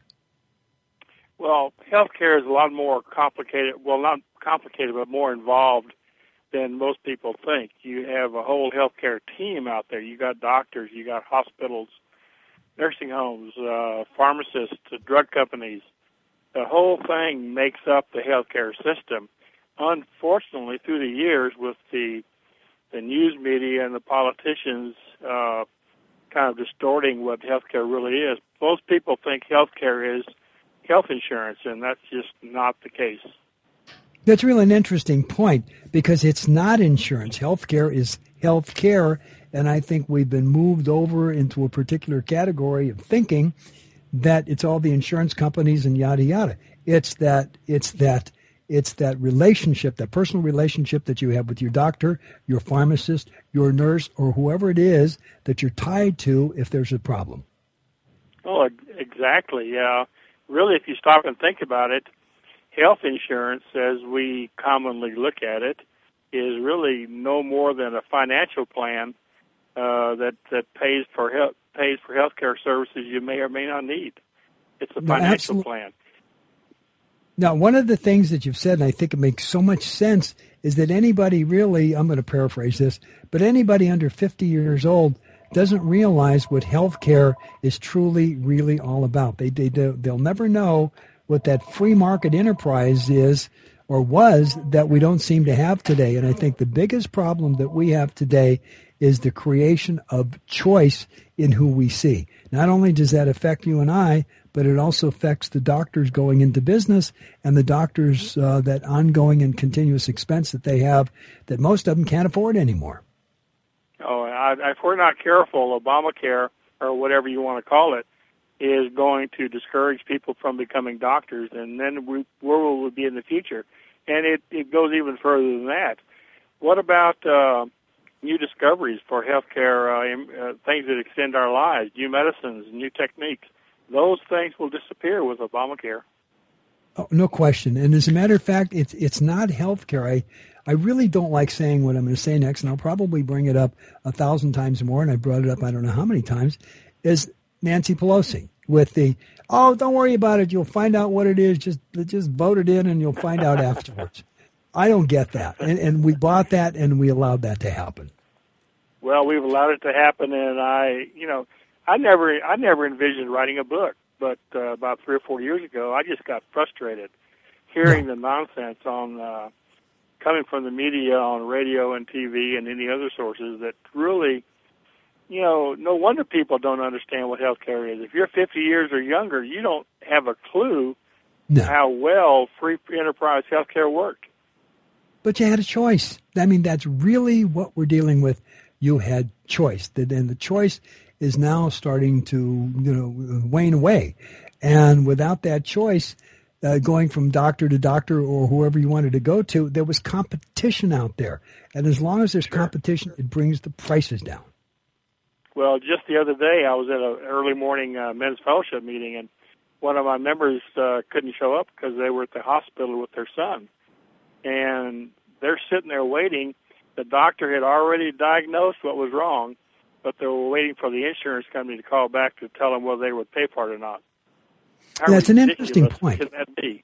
Well, healthcare is a lot more complicated. Well, not complicated, but more involved than most people think. You have a whole healthcare team out there. You got doctors, you got hospitals, nursing homes, uh, pharmacists, drug companies. The whole thing makes up the healthcare system. Unfortunately, through the years, with the the news media and the politicians uh, kind of distorting what healthcare really is, most people think healthcare is health insurance, and that's just not the case. That's really an interesting point, because it's not insurance. Healthcare is healthcare, and I think we've been moved over into a particular category of thinking that it's all the insurance companies and yada yada. It's that it's that it's that relationship, that personal relationship that you have with your doctor, your pharmacist, your nurse, or whoever it is that you're tied to if there's a problem. Oh, exactly. Yeah. Really, if you stop and think about it, health insurance, as we commonly look at it, is really no more than a financial plan uh, that that pays for health pays for healthcare services you may or may not need. It's a No, financial absolutely. plan. Now, one of the things that you've said, and I think it makes so much sense, is that anybody really, I'm going to paraphrase this, but anybody under fifty years old doesn't realize what healthcare is truly, really all about. They, they, they'll never know what that free market enterprise is or was that we don't seem to have today. And I think the biggest problem that we have today is the creation of choice in who we see. Not only does that affect you and I, but it also affects the doctors going into business and the doctors, uh, that ongoing and continuous expense that they have that most of them can't afford anymore. Oh, I, if we're not careful, Obamacare, or whatever you want to call it, is going to discourage people from becoming doctors, and then we, where will we be in the future? And it, it goes even further than that. What about uh, new discoveries for healthcare, uh, uh, things that extend our lives, new medicines, new techniques? Those things will disappear with Obamacare. Oh, no question. And as a matter of fact, it's it's not healthcare. I, I really don't like saying what I'm going to say next, and I'll probably bring it up a thousand times more, and I brought it up I don't know how many times, is Nancy Pelosi with the, oh, don't worry about it, you'll find out what it is, just just vote it in and you'll find out afterwards. I don't get that. And, and we bought that and we allowed that to happen. Well, we've allowed it to happen, and I, you know, I never, I never envisioned writing a book, but uh, about three or four years ago, I just got frustrated hearing yeah. the nonsense on uh, coming from the media on radio and T V and any other sources that really, you know, no wonder people don't understand what healthcare is. If you're fifty years or younger, you don't have a clue no. how well free enterprise healthcare worked. But you had a choice. I mean, that's really what we're dealing with. You had choice, and the choice is now starting to, you know, wane away. And without that choice, uh, going from doctor to doctor or whoever you wanted to go to, there was competition out there. And as long as there's sure. competition, it brings the prices down. Well, just the other day, I was at an early morning uh, men's fellowship meeting, and one of my members uh, couldn't show up because they were at the hospital with their son. And they're sitting there waiting. The doctor had already diagnosed what was wrong, but they were waiting for the insurance company to call back to tell them whether they would pay for it or not. How That's an interesting point. Can that be?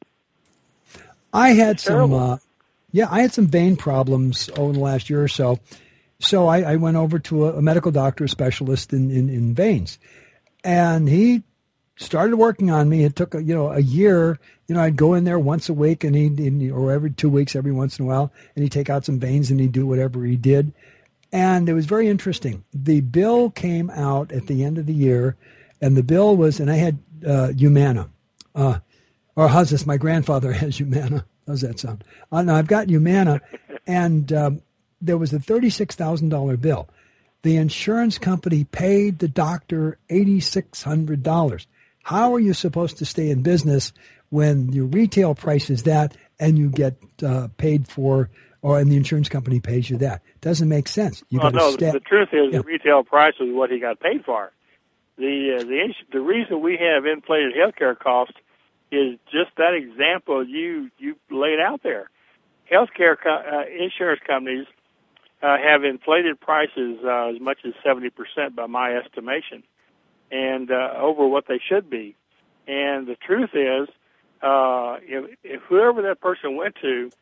I had it's some, uh, yeah, I had some vein problems over the last year or so. So I, I went over to a, a medical doctor, a specialist in, in, in veins, and he started working on me. It took a, you know a year. You know, I'd go in there once a week, and he or every two weeks, every once in a while, and he'd take out some veins and he'd do whatever he did. And it was very interesting. The bill came out at the end of the year, and the bill was, and I had uh, Humana, uh, or how's this? My grandfather has Humana. How's that sound? Uh, no, I've got Humana, and um, there was a thirty-six thousand dollars bill. The insurance company paid the doctor eight thousand six hundred dollars. How are you supposed to stay in business when your retail price is that and you get uh, paid for, or and the insurance company pays you that? Doesn't make sense. You well, no, sta- the truth is yeah. the retail price is what he got paid for. The uh, the ins- the reason we have inflated healthcare costs is just that example you you laid out there. Healthcare co- uh, insurance companies uh, have inflated prices uh, as much as seventy percent by my estimation, and uh, over what they should be. And the truth is, uh, if, if whoever that person went to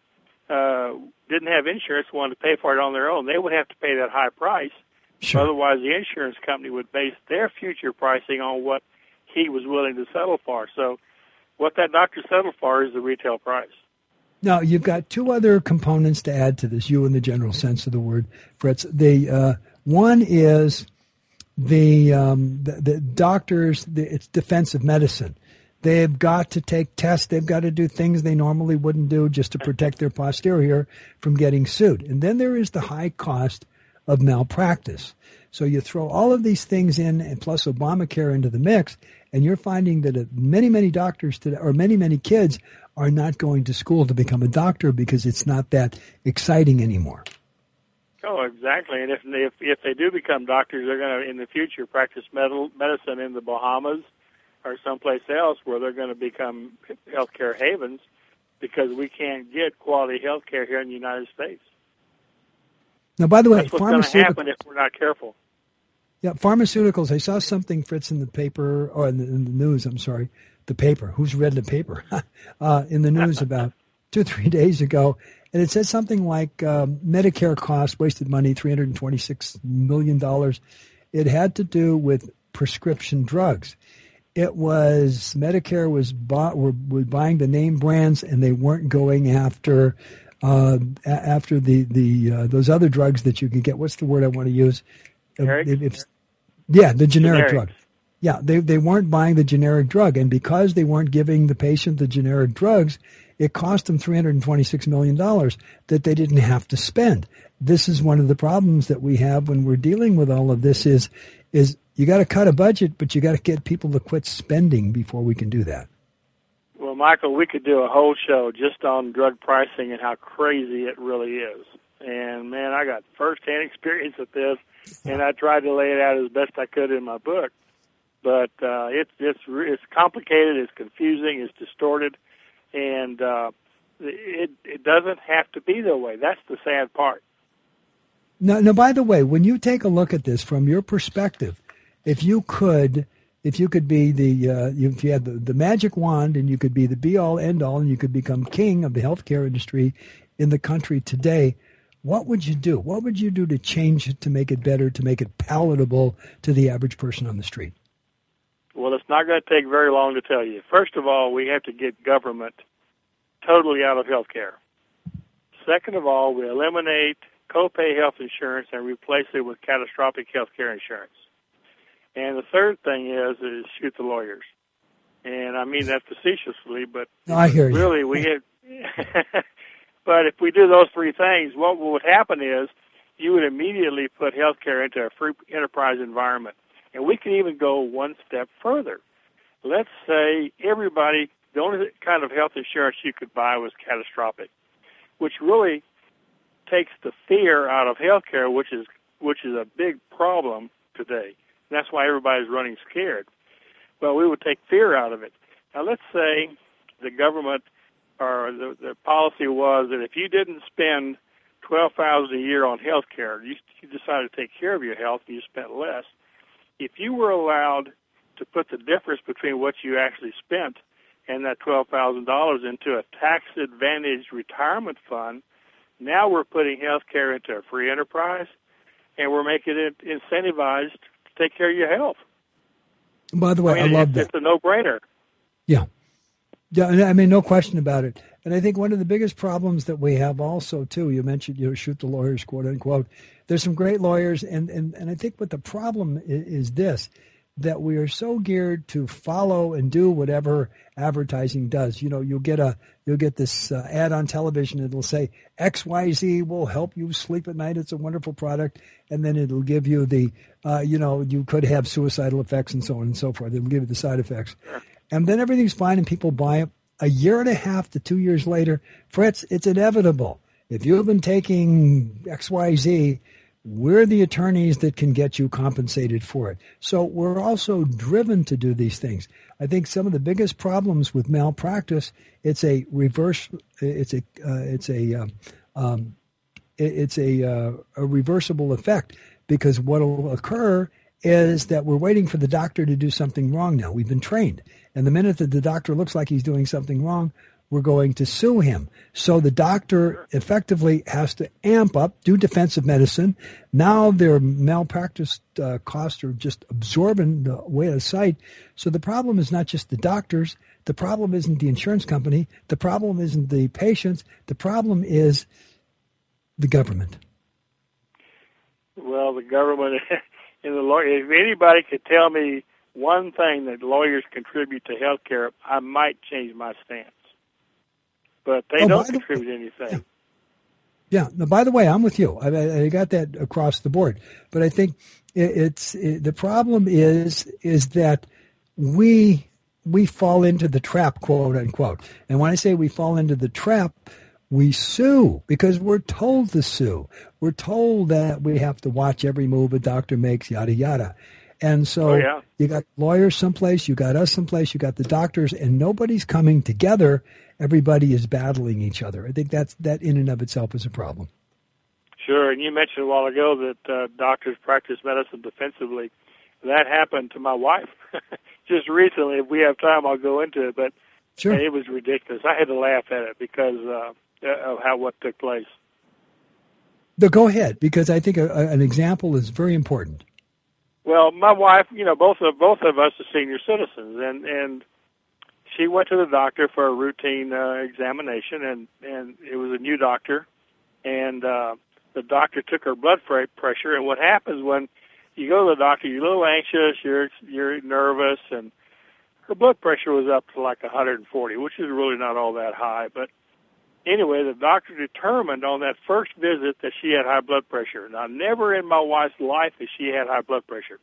uh, didn't have insurance, wanted to pay for it on their own, they would have to pay that high price. Sure. Otherwise, the insurance company would base their future pricing on what he was willing to settle for. So what that doctor settled for is the retail price. Now, you've got two other components to add to this, you in the general sense of the word, Fritz. The uh, one is the, um, the, the doctors, the, it's defensive medicine. They've got to take tests. They've got to do things they normally wouldn't do just to protect their posterior from getting sued. And then there is the high cost of malpractice. So you throw all of these things in, and plus Obamacare into the mix, and you're finding that many, many doctors today, or many, many kids are not going to school to become a doctor because it's not that exciting anymore. Oh, exactly. And if if, if they do become doctors, they're going to, in the future, practice med- medicine in the Bahamas or someplace else where they're going to become healthcare havens because we can't get quality healthcare here in the United States. Now, by the way, that's what's going to happen if we're not careful. Yeah, pharmaceuticals. I saw something, Fritz, in the paper, or in the, in the news, I'm sorry, the paper. Who's read the paper? uh, in the news about two or three days ago. And it said something like um, Medicare cost, wasted money, three hundred twenty-six million dollars. It had to do with prescription drugs. It was, Medicare was, bought, were, were buying the name brands, and they weren't going after uh, after the, the uh, those other drugs that you could get. What's the word I want to use? Generic? If, if, yeah, the generic Generics. drug. Yeah, they they weren't buying the generic drug, and because they weren't giving the patient the generic drugs, it cost them three hundred twenty-six million dollars that they didn't have to spend. This is one of the problems that we have when we're dealing with all of this is, is you got to cut a budget, but you got to get people to quit spending before we can do that. Well, Michael, we could do a whole show just on drug pricing and how crazy it really is. And, man, I got first-hand experience with this, and I tried to lay it out as best I could in my book. But uh, it's it's it's complicated, it's confusing, it's distorted, and uh, it it doesn't have to be that way. That's the sad part. Now, now, by the way, when you take a look at this from your perspective, if you could, if you could be the, uh, if you had the, the magic wand and you could be the be-all, end-all, and you could become king of the healthcare industry in the country today, what would you do? What would you do to change it, to make it better, to make it palatable to the average person on the street? Well, it's not going to take very long to tell you. First of all, we have to get government totally out of health care. Second of all, we eliminate copay health insurance and replace it with catastrophic health care insurance. And the third thing is, is shoot the lawyers. And I mean that facetiously, but no, I hear you. really we have... But if we do those three things, what would happen is you would immediately put health care into a free enterprise environment. And we can even go one step further. Let's say everybody, the only kind of health insurance you could buy was catastrophic, which really takes the fear out of health care, which is which is a big problem today. And that's why everybody's running scared. Well, we would take fear out of it. Now, let's say the government or the, the policy was that if you didn't spend twelve thousand dollars a year on health care, you, you decided to take care of your health and you spent less. If you were allowed to put the difference between what you actually spent and that twelve thousand dollars into a tax-advantaged retirement fund, now we're putting health care into a free enterprise, and we're making it incentivized to take care of your health. By the way, I, mean, I love it's, that. It's a no-brainer. Yeah. Yeah, I mean, no question about it. And I think one of the biggest problems that we have also, too, you mentioned, you know, shoot the lawyers, quote unquote. There's some great lawyers, and, and, and I think what the problem is, is this, that we are so geared to follow and do whatever advertising does. You know, you'll get a you'll get this uh, ad on television, and it'll say X Y Z will help you sleep at night. It's a wonderful product. And then it'll give you the, uh, you know, you could have suicidal effects and so on and so forth. It'll give you the side effects. And then everything's fine and people buy it. A year and a half to two years later, Fritz, it's inevitable. If you've been taking X Y Z, we're the attorneys that can get you compensated for it. So we're also driven to do these things. I think some of the biggest problems with malpractice, it's a reverse, it's a, uh, it's a, um, um, it's a, uh, a reversible effect, because what will occur is that we're waiting for the doctor to do something wrong now. We've been trained. And the minute that the doctor looks like he's doing something wrong, we're going to sue him. So the doctor effectively has to amp up, do defensive medicine. Now their malpractice uh, costs are just absorbing the way out of sight. So the problem is not just the doctors. The problem isn't the insurance company. The problem isn't the patients. The problem is the government. Well, the government and the lawyer. If anybody could tell me one thing that lawyers contribute to health care, I might change my stance. But they oh, don't the, contribute anything. Yeah. yeah. No, by the way, I'm with you. I, I got that across the board. But I think it, it's it, the problem is is that we we fall into the trap, quote unquote. And when I say we fall into the trap, we sue because we're told to sue. We're told that we have to watch every move a doctor makes, yada, yada. And so oh, yeah. you got lawyers someplace, you got us someplace, you got the doctors, and nobody's coming together. Everybody is battling each other. I think that's that in and of itself is a problem. Sure, and you mentioned a while ago that uh, doctors practice medicine defensively. That happened to my wife just recently. If we have time, I'll go into it, but sure. it was ridiculous. I had to laugh at it because uh, of how what took place. No, go ahead, because I think a, a, an example is very important. Well, my wife, you know, both of both of us are senior citizens, and and she went to the doctor for a routine uh, examination, and and it was a new doctor, and uh, the doctor took her blood pressure. And what happens when you go to the doctor, you're a little anxious, you're you're nervous, and her blood pressure was up to like one hundred forty, which is really not all that high. But anyway, the doctor determined on that first visit that she had high blood pressure. Now, never in my wife's life has she had high blood pressure.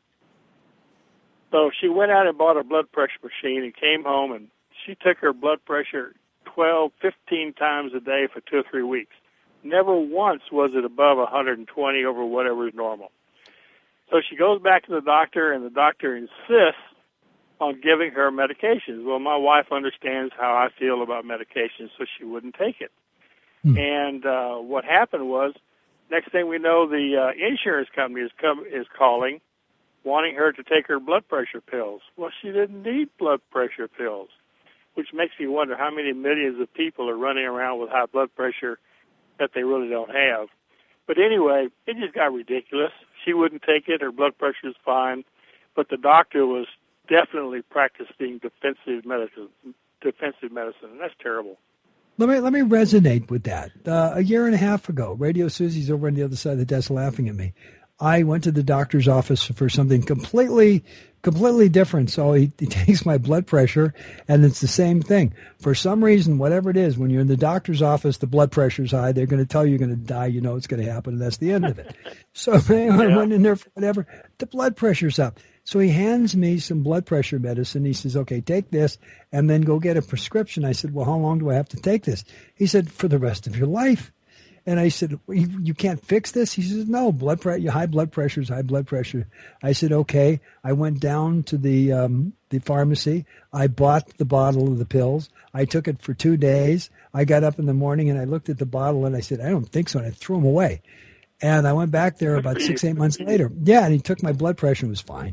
So she went out and bought a blood pressure machine and came home, and she took her blood pressure twelve, fifteen times a day for two or three weeks. Never once was it above one hundred twenty over whatever is normal. So she goes back to the doctor, and the doctor insists on giving her medications. Well, my wife understands how I feel about medications, so she wouldn't take it. Hmm. And uh, what happened was, next thing we know, the uh, insurance company is com- is calling, wanting her to take her blood pressure pills. Well, she didn't need blood pressure pills, which makes me wonder how many millions of people are running around with high blood pressure that they really don't have. But anyway, it just got ridiculous. She wouldn't take it. Her blood pressure is fine. But the doctor was definitely practicing defensive medicine, defensive medicine, and that's terrible. Let me let me resonate with that. Uh, a year and a half ago, Radio Susie's over on the other side of the desk laughing at me. I went to the doctor's office for something completely, completely different. So he, he takes my blood pressure, and it's the same thing. For some reason, whatever it is, when you're in the doctor's office, the blood pressure's high. They're going to tell you you're going to die. You know it's going to happen, and that's the end of it. So I yeah. went in there for whatever. The blood pressure's up. So he hands me some blood pressure medicine. He says, okay, take this and then go get a prescription. I said, well, how long do I have to take this? He said, for the rest of your life. And I said, you, you can't fix this? He says, no, blood pre- high blood pressure is high blood pressure. I said, okay. I went down to the um, the pharmacy. I bought the bottle of the pills. I took it for two days. I got up in the morning and I looked at the bottle and I said, I don't think so. And I threw them away. And I went back there about six, eight months later. Yeah, and he took my blood pressure and was fine.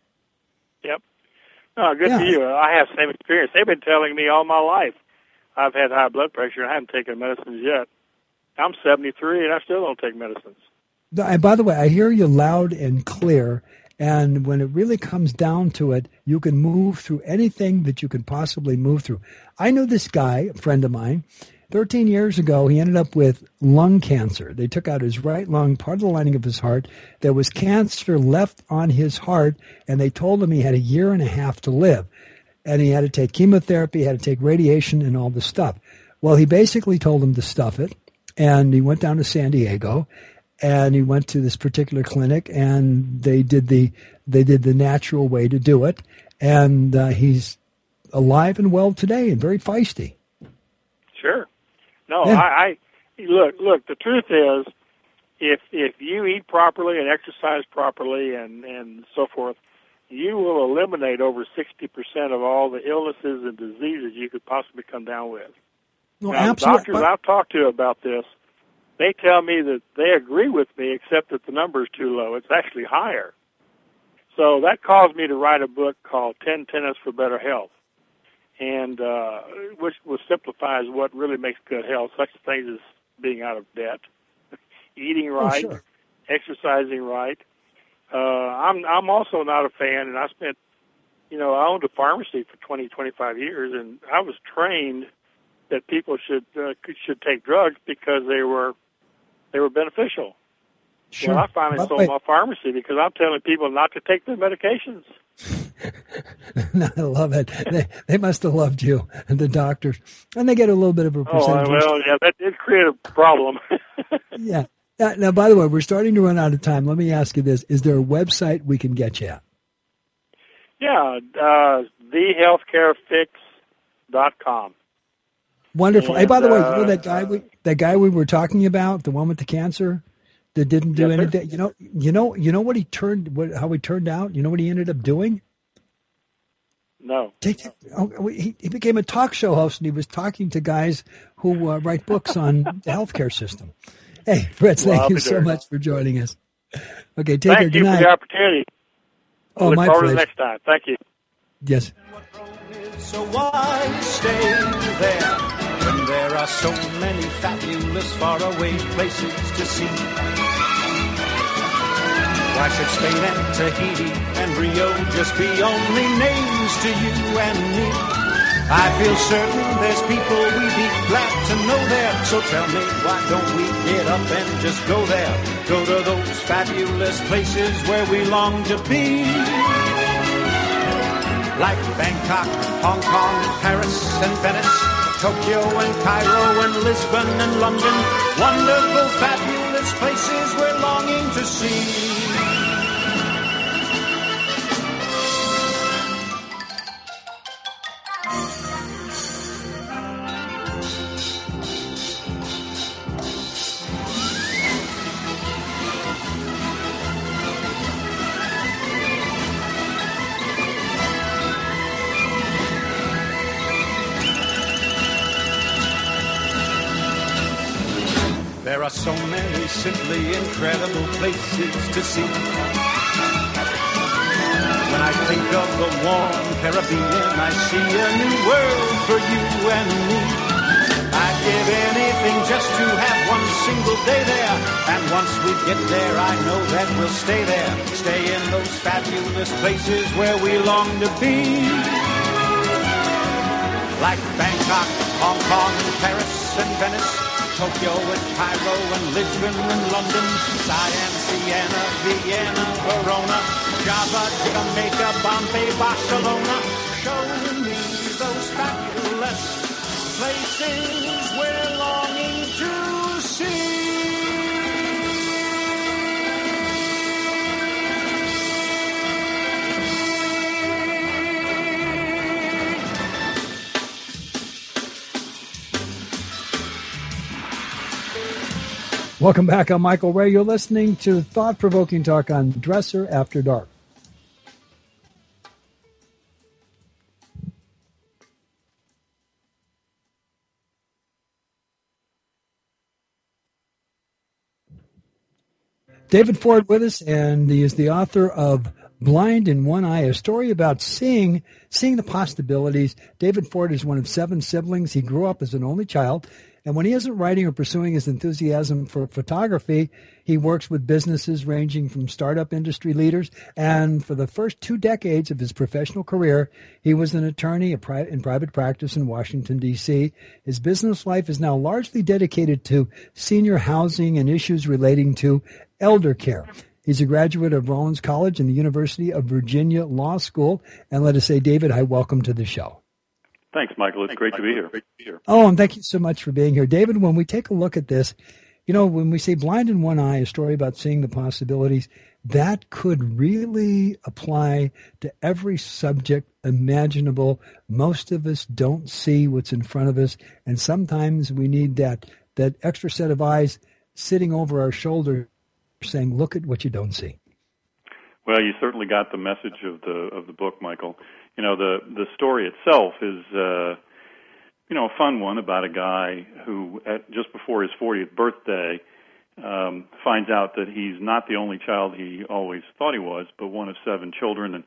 Yep. Oh, good yeah. for you. I have the same experience. They've been telling me all my life I've had high blood pressure and I haven't taken medicines yet. I'm seventy-three, and I still don't take medicines. And by the way, I hear you loud and clear, and when it really comes down to it, you can move through anything that you can possibly move through. I know this guy, a friend of mine, thirteen years ago, he ended up with lung cancer. They took out his right lung, part of the lining of his heart. There was cancer left on his heart, and they told him he had a year and a half to live. And he had to take chemotherapy, he had to take radiation and all this stuff. Well, he basically told him to stuff it. And he went down to San Diego, and he went to this particular clinic, and they did the they did the natural way to do it. And uh, he's alive and well today, and very feisty. Sure. No, yeah. I, I look. Look, the truth is, if if you eat properly and exercise properly and and so forth, you will eliminate over sixty percent of all the illnesses and diseases you could possibly come down with. No, now, absolutely. doctors I've talked to about this, they tell me that they agree with me, except that the number is too low. It's actually higher. So that caused me to write a book called ten Tenets for Better Health. and uh, which will simplifies what really makes good health, such things as being out of debt, eating right, oh, sure. exercising right. Uh, I'm I'm also not a fan, and I spent, you know, I owned a pharmacy for twenty, twenty-five years, and I was trained that people should uh, should take drugs because they were they were beneficial. Sure. Well, I finally but, sold wait. my pharmacy because I'm telling people not to take their medications. I love it. They they must have loved you, the doctors, and they get a little bit of a percentage. Oh well, yeah, that did create a problem. yeah. Now, now, by the way, we're starting to run out of time. Let me ask you this: is there a website we can get you at? Yeah, uh, the healthcare fix dot com. Wonderful. And, hey, by the way, uh, you know that guy we that guy we were talking about, the one with the cancer that didn't do yes, anything. Sir. You know, you know, you know what he turned, what, how he turned out. You know what he ended up doing? No. Take, oh, he, he became a talk show host, and he was talking to guys who uh, write books on the healthcare system. Hey, Fritz, well, thank I'll you so there. much for joining us. Okay, take Thank care. you Good night. for the opportunity. Oh, Look my forward pleasure. to the next time. Thank you. Yes. So why stay there when there are so many fabulous faraway places to see? Why should Spain and Tahiti and Rio just be only names to you and me? I feel certain there's people we'd be glad to know there. So tell me, why don't we get up and just go there? Go to those fabulous places where we long to be. Like Bangkok, Hong Kong, Paris and Venice, Tokyo and Cairo and Lisbon and London. Wonderful, fabulous places we're longing to see. There are so many simply incredible places to see. When I think of the warm Caribbean, I see a new world for you and me. I'd give anything just to have one single day there. And once we get there, I know that we'll stay there. Stay in those fabulous places where we long to be. Like Bangkok, Hong Kong, Paris and Venice, Tokyo and Cairo and Lisbon and London, Siam, Siena, Vienna, Verona, Java, Jamaica, Bombay, Barcelona. Show me those fabulous places we're longing to see. Welcome back. I'm Michael Ray. You're listening to thought-provoking talk on Dresser After Dark. David Ford with us, and he is the author of Blind in One Eye, a story about seeing seeing the possibilities. David Ford is one of seven siblings. He grew up as an only child. And when he isn't writing or pursuing his enthusiasm for photography, he works with businesses ranging from startup industry leaders. And for the first two decades of his professional career, he was an attorney in private practice in Washington, D C His business life is now largely dedicated to senior housing and issues relating to elder care. He's a graduate of Rollins College and the University of Virginia Law School. And let us say, David, hi, welcome to the show. Thanks, Michael. It's Thanks, great, Michael. To be great to be here. Oh, and thank you so much for being here. David, when we take a look at this, you know, when we say Blind in One Eye, a story about seeing the possibilities, that could really apply to every subject imaginable. Most of us don't see what's in front of us, and sometimes we need that, that extra set of eyes sitting over our shoulder saying, look at what you don't see. Well, you certainly got the message of the of the book, Michael. You know, the, the story itself is, uh, you know, a fun one about a guy who, at, just before his fortieth birthday, um, finds out that he's not the only child he always thought he was, but one of seven children, and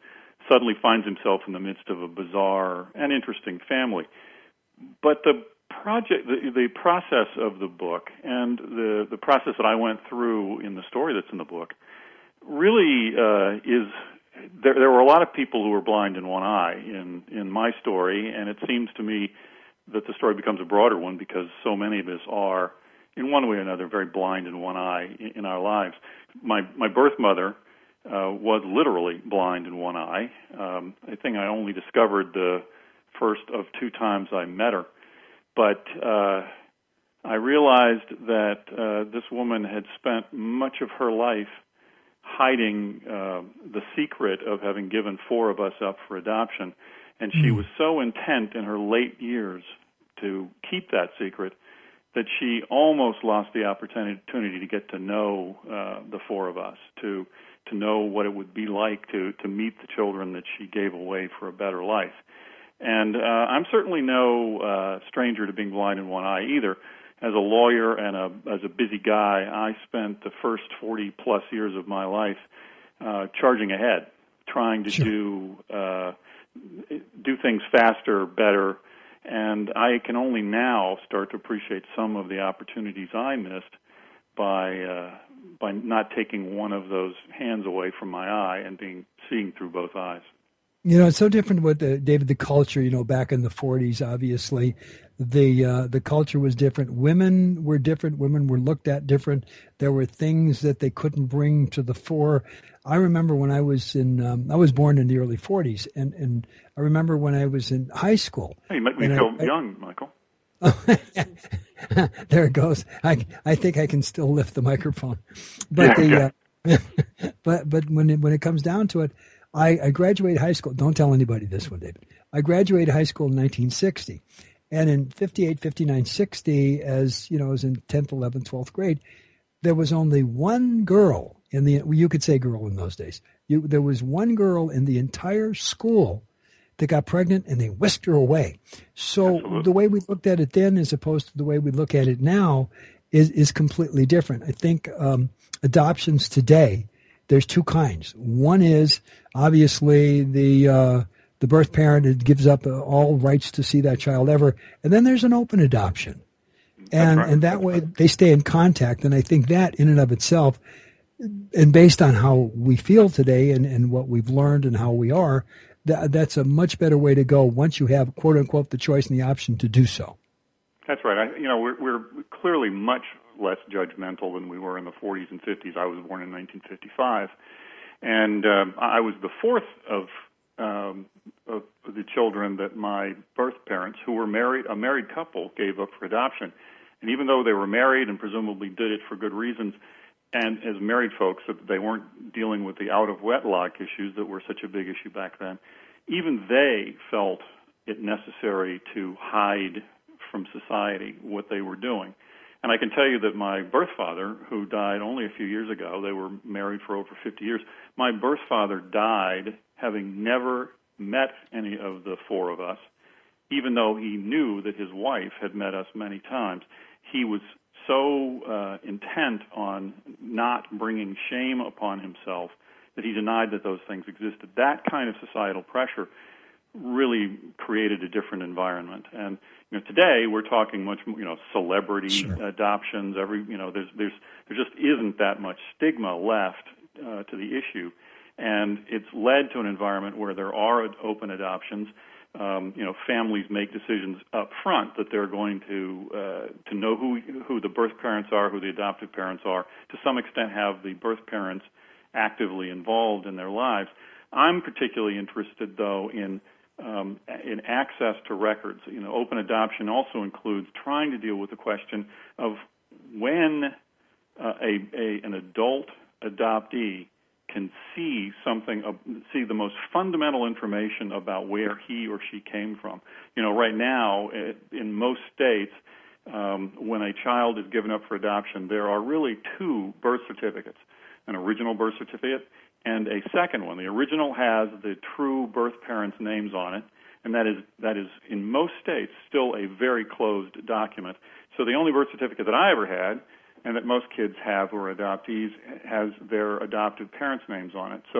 suddenly finds himself in the midst of a bizarre and interesting family. But the project, the, the process of the book and the, the process that I went through in the story that's in the book really uh, is, there, there were a lot of people who were blind in one eye in, in my story, and it seems to me that the story becomes a broader one because so many of us are, in one way or another, very blind in one eye in, in our lives. My, my birth mother uh, was literally blind in one eye. Um, I think I only discovered the first of two times I met her. But uh, I realized that uh, this woman had spent much of her life hiding uh, the secret of having given four of us up for adoption. And she was so intent in her late years to keep that secret that she almost lost the opportunity to get to know uh, the four of us, to to know what it would be like to, to meet the children that she gave away for a better life. And uh, I'm certainly no uh, stranger to being blind in one eye either. As a lawyer and a, as a busy guy, I spent the first forty-plus years of my life uh, charging ahead, trying to sure. do uh, do things faster, better, and I can only now start to appreciate some of the opportunities I missed by uh, by not taking one of those hands away from my eye and being seeing through both eyes. You know, it's so different with the, David, the culture, you know, back in the forties, obviously, the uh, the culture was different. Women were different. Women were looked at different. There were things that they couldn't bring to the fore. I remember when I was in, um, I was born in the early forties, and, and I remember when I was in high school. Hey, you make me feel I, young, Michael. There it goes. I I think I can still lift the microphone. But yeah, the uh, but but when it, when it comes down to it, I, I graduated high school. Don't tell anybody this one, David. I graduated high school in nineteen sixty. And in fifty-eight, fifty-nine, sixty, as you know, I was in tenth, eleventh, twelfth grade, there was only one girl in the, you could say girl in those days. You, there was one girl in the entire school that got pregnant, and they whisked her away. So Absolutely. The way we looked at it then as opposed to the way we look at it now is, is completely different. I think um, adoptions today, there's two kinds. One is obviously the uh, the birth parent gives up uh, all rights to see that child ever, and then there's an open adoption, and right. and that way they stay in contact. And I think that in and of itself, and based on how we feel today and, and what we've learned and how we are, that that's a much better way to go once you have quote unquote the choice and the option to do so. That's right. I, you know, we're, we're clearly much less judgmental than we were in the forties and fifties. I was born in nineteen fifty-five, and um, I was the fourth of, um, of the children that my birth parents, who were married, a married couple, gave up for adoption. And even though they were married and presumably did it for good reasons, and as married folks, they weren't dealing with the out-of-wedlock issues that were such a big issue back then, even they felt it necessary to hide from society what they were doing. And I can tell you that my birth father, who died only a few years ago, they were married for over fifty years, my birth father died having never met any of the four of us, even though he knew that his wife had met us many times. He was so uh, intent on not bringing shame upon himself that he denied that those things existed. That kind of societal pressure really created a different environment. And you know, today we're talking much more, you know, celebrity sure. adoptions. Every, you know, there's there's there just isn't that much stigma left uh, to the issue, and it's led to an environment where there are open adoptions. Um, you know, families make decisions up front that they're going to uh, to know who who the birth parents are, who the adoptive parents are. To some extent, have the birth parents actively involved in their lives. I'm particularly interested, though, in Um, in access to records. You know, open adoption also includes trying to deal with the question of when uh, a, a an adult adoptee can see something, uh, see the most fundamental information about where he or she came from. You know, right now, in most states, um, when a child is given up for adoption, there are really two birth certificates, an original birth certificate and a second one. The original has the true birth parents' names on it, and that is that is in most states still a very closed document. So the only birth certificate that I ever had, and that most kids have who are adoptees, has their adoptive parents' names on it. So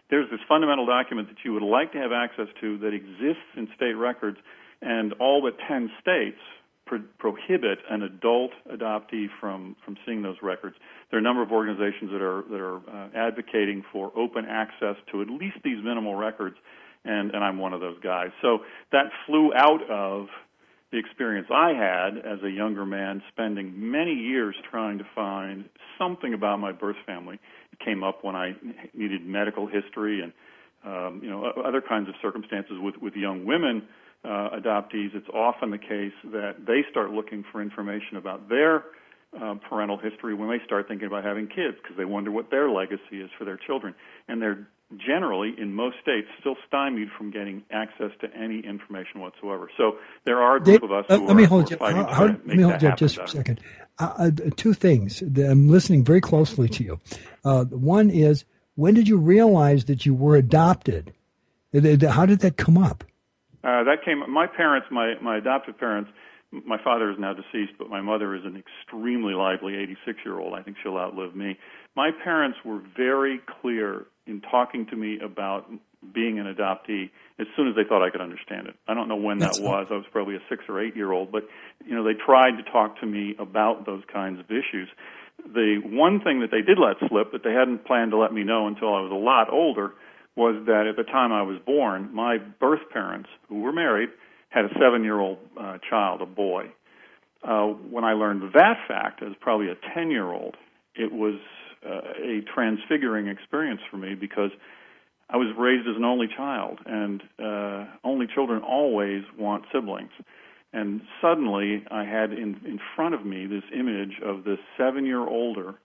there's this fundamental document that you would like to have access to that exists in state records, and all but ten states pro- prohibit an adult adoptee from, from seeing those records. There are a number of organizations that are that are uh, advocating for open access to at least these minimal records, and, and I'm one of those guys. So that flew out of the experience I had as a younger man, spending many years trying to find something about my birth family. It came up when I needed medical history and um, you know other kinds of circumstances with, with young women uh, adoptees. It's often the case that they start looking for information about their uh, parental history when they start thinking about having kids, because they wonder what their legacy is for their children. And they're generally, in most states, still stymied from getting access to any information whatsoever. So there are a group Dave, of us uh, who let are, me hold who are you, fighting how, to how, make let me hold that you happen just for a better. second. Uh, uh, two things. I'm listening very closely to you. Uh, one is, when did you realize that you were adopted? How did that come up? Uh, that came. My parents, my my adoptive parents. My father is now deceased, but my mother is an extremely lively eighty-six-year-old. I think she'll outlive me. My parents were very clear in talking to me about being an adoptee as soon as they thought I could understand it. I don't know when That's that was. I was probably a six or eight-year-old, but you know, they tried to talk to me about those kinds of issues. The one thing that they did let slip, that they hadn't planned to let me know until I was a lot older, was that at the time I was born, my birth parents, who were married, had a seven-year-old uh, child, a boy. Uh, when I learned that fact as probably a ten-year-old, it was uh, a transfiguring experience for me, because I was raised as an only child, and uh, only children always want siblings. And suddenly I had in, in front of me this image of this seven-year-older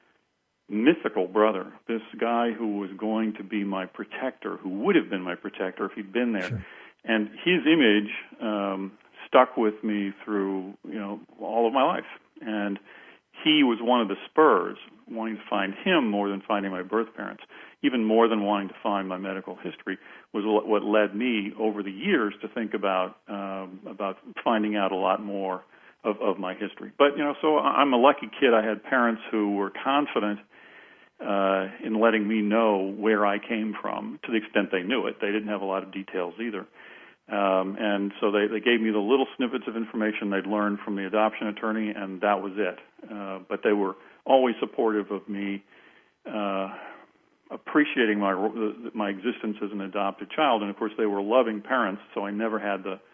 mythical brother, this guy who was going to be my protector, who would have been my protector if he'd been there. Sure. And his image um, stuck with me through, you know, all of my life. And he was one of the spurs, wanting to find him more than finding my birth parents, even more than wanting to find my medical history, was what led me over the years to think about um, about finding out a lot more of, of my history. But, you know, so I'm a lucky kid. I had parents who were confident uh, in letting me know where I came from, to the extent they knew it. They didn't have a lot of details either. Um, and so they, they gave me the little snippets of information they'd learned from the adoption attorney, and that was it. Uh, but they were always supportive of me, uh, appreciating my my existence as an adopted child. And, of course, they were loving parents, so I never had the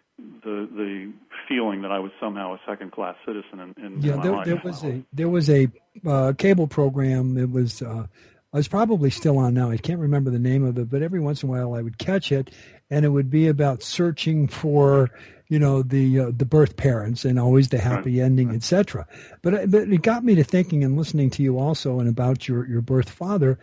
the the feeling that I was somehow a second-class citizen in, in, yeah, in my there, life. there was a there was a uh, cable program. It was uh, it's probably still on now. I can't remember the name of it, but every once in a while I would catch it, and it would be about searching for, you know, the uh, the birth parents and always the happy right. ending, right. et cetera. But but it got me to thinking, and listening to you also, and about your your birth father.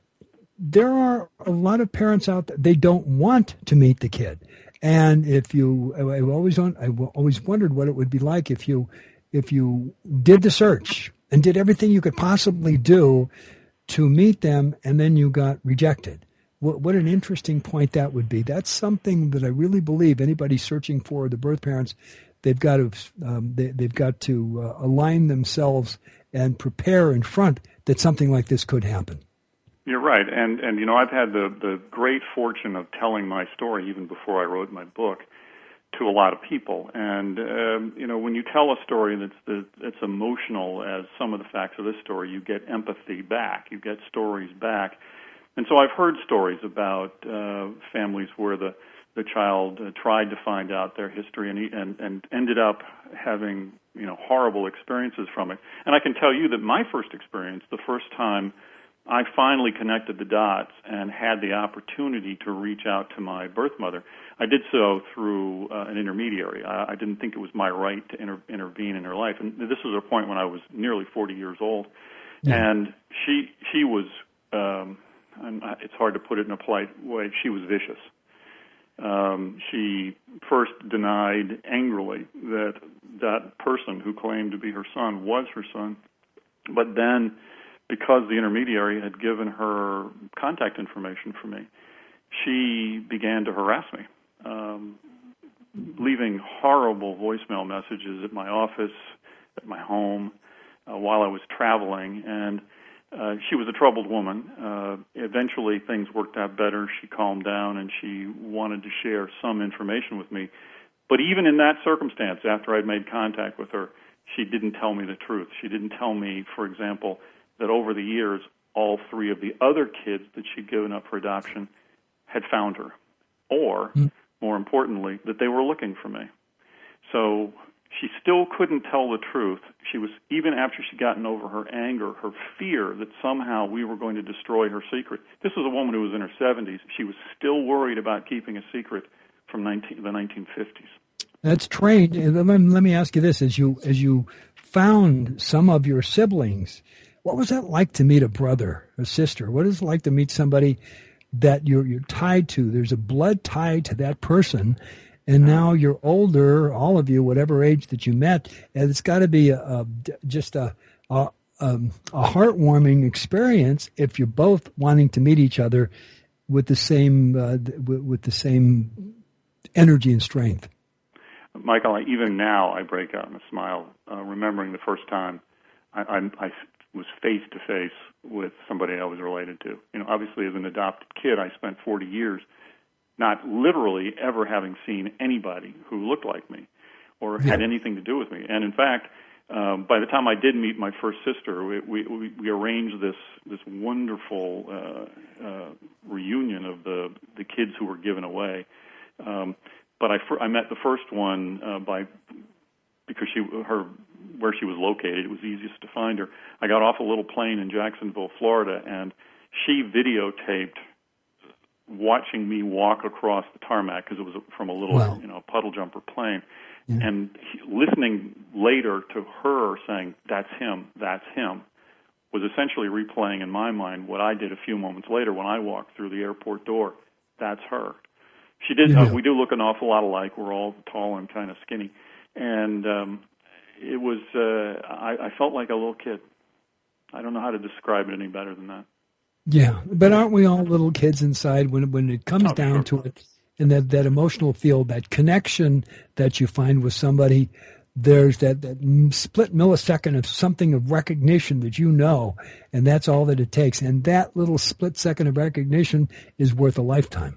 There are a lot of parents out there, they don't want to meet the kid. And if you, I always, I always wondered what it would be like if you, if you did the search and did everything you could possibly do to meet them, and then you got rejected. What, what an interesting point that would be. That's something that I really believe anybody searching for the birth parents, they've got to, um, they, they've got to uh, align themselves and prepare in front that something like this could happen. You're right, and and you know, I've had the the great fortune of telling my story even before I wrote my book to a lot of people. And um, you know, when you tell a story that's that's emotional as some of the facts of this story, you get empathy back, you get stories back. And so I've heard stories about uh, families where the the child uh, tried to find out their history and, he, and and ended up having, you know, horrible experiences from it. And I can tell you that my first experience, the first time I finally connected the dots and had the opportunity to reach out to my birth mother, I did so through uh, an intermediary. I, I didn't think it was my right to inter- intervene in her life. And this was a point when I was nearly forty years old. Yeah. And she she was, um, and it's hard to put it in a polite way, she was vicious. Um, she first denied angrily that that person who claimed to be her son was her son, but then, because the intermediary had given her contact information for me, she began to harass me, um, leaving horrible voicemail messages at my office, at my home, uh, while I was traveling. And uh, she was a troubled woman. Uh, eventually, things worked out better. She calmed down, and she wanted to share some information with me. But even in that circumstance, after I'd made contact with her, she didn't tell me the truth. She didn't tell me, for example, that over the years, all three of the other kids that she'd given up for adoption had found her, or, mm. more importantly, that they were looking for me. So she still couldn't tell the truth. She was, even after she'd gotten over her anger, her fear that somehow we were going to destroy her secret. This was a woman who was in her seventies. She was still worried about keeping a secret from nineteen, the nineteen fifties. That's trained. Let me ask you this: as you as you found some of your siblings, what was that like to meet a brother, a sister? What is it like to meet somebody that you're you're tied to? There's a blood tie to that person, and now you're older, all of you, whatever age that you met, and it's got to be a, a just a a, um, a heartwarming experience if you're both wanting to meet each other with the same uh, with the same energy and strength. Michael, even now I break out in a smile, uh, remembering the first time I, I, I was face-to-face with somebody I was related to. You know, obviously as an adopted kid, I spent forty years not literally ever having seen anybody who looked like me or had yeah. anything to do with me. And in fact, um, by the time I did meet my first sister, we, we, we arranged this this wonderful uh, uh, reunion of the, the kids who were given away. Um, But I, I met the first one uh, by because she her where she was located. It was easiest to find her. I got off a little plane in Jacksonville, Florida, and she videotaped watching me walk across the tarmac because it was from a little wow. you know puddle jumper plane, yeah. and he, listening later to her saying "That's him, that's him," was essentially replaying in my mind what I did a few moments later when I walked through the airport door. That's her. She did. Yeah. Uh, we do look an awful lot alike. We're all tall and kind of skinny, and um, it was. Uh, I, I felt like a little kid. I don't know how to describe it any better than that. Yeah, but aren't we all little kids inside when when it comes oh, down sure. to it? And that, that emotional feel, that connection that you find with somebody, there's that, that split millisecond of something of recognition that you know, and that's all that it takes. And that little split second of recognition is worth a lifetime.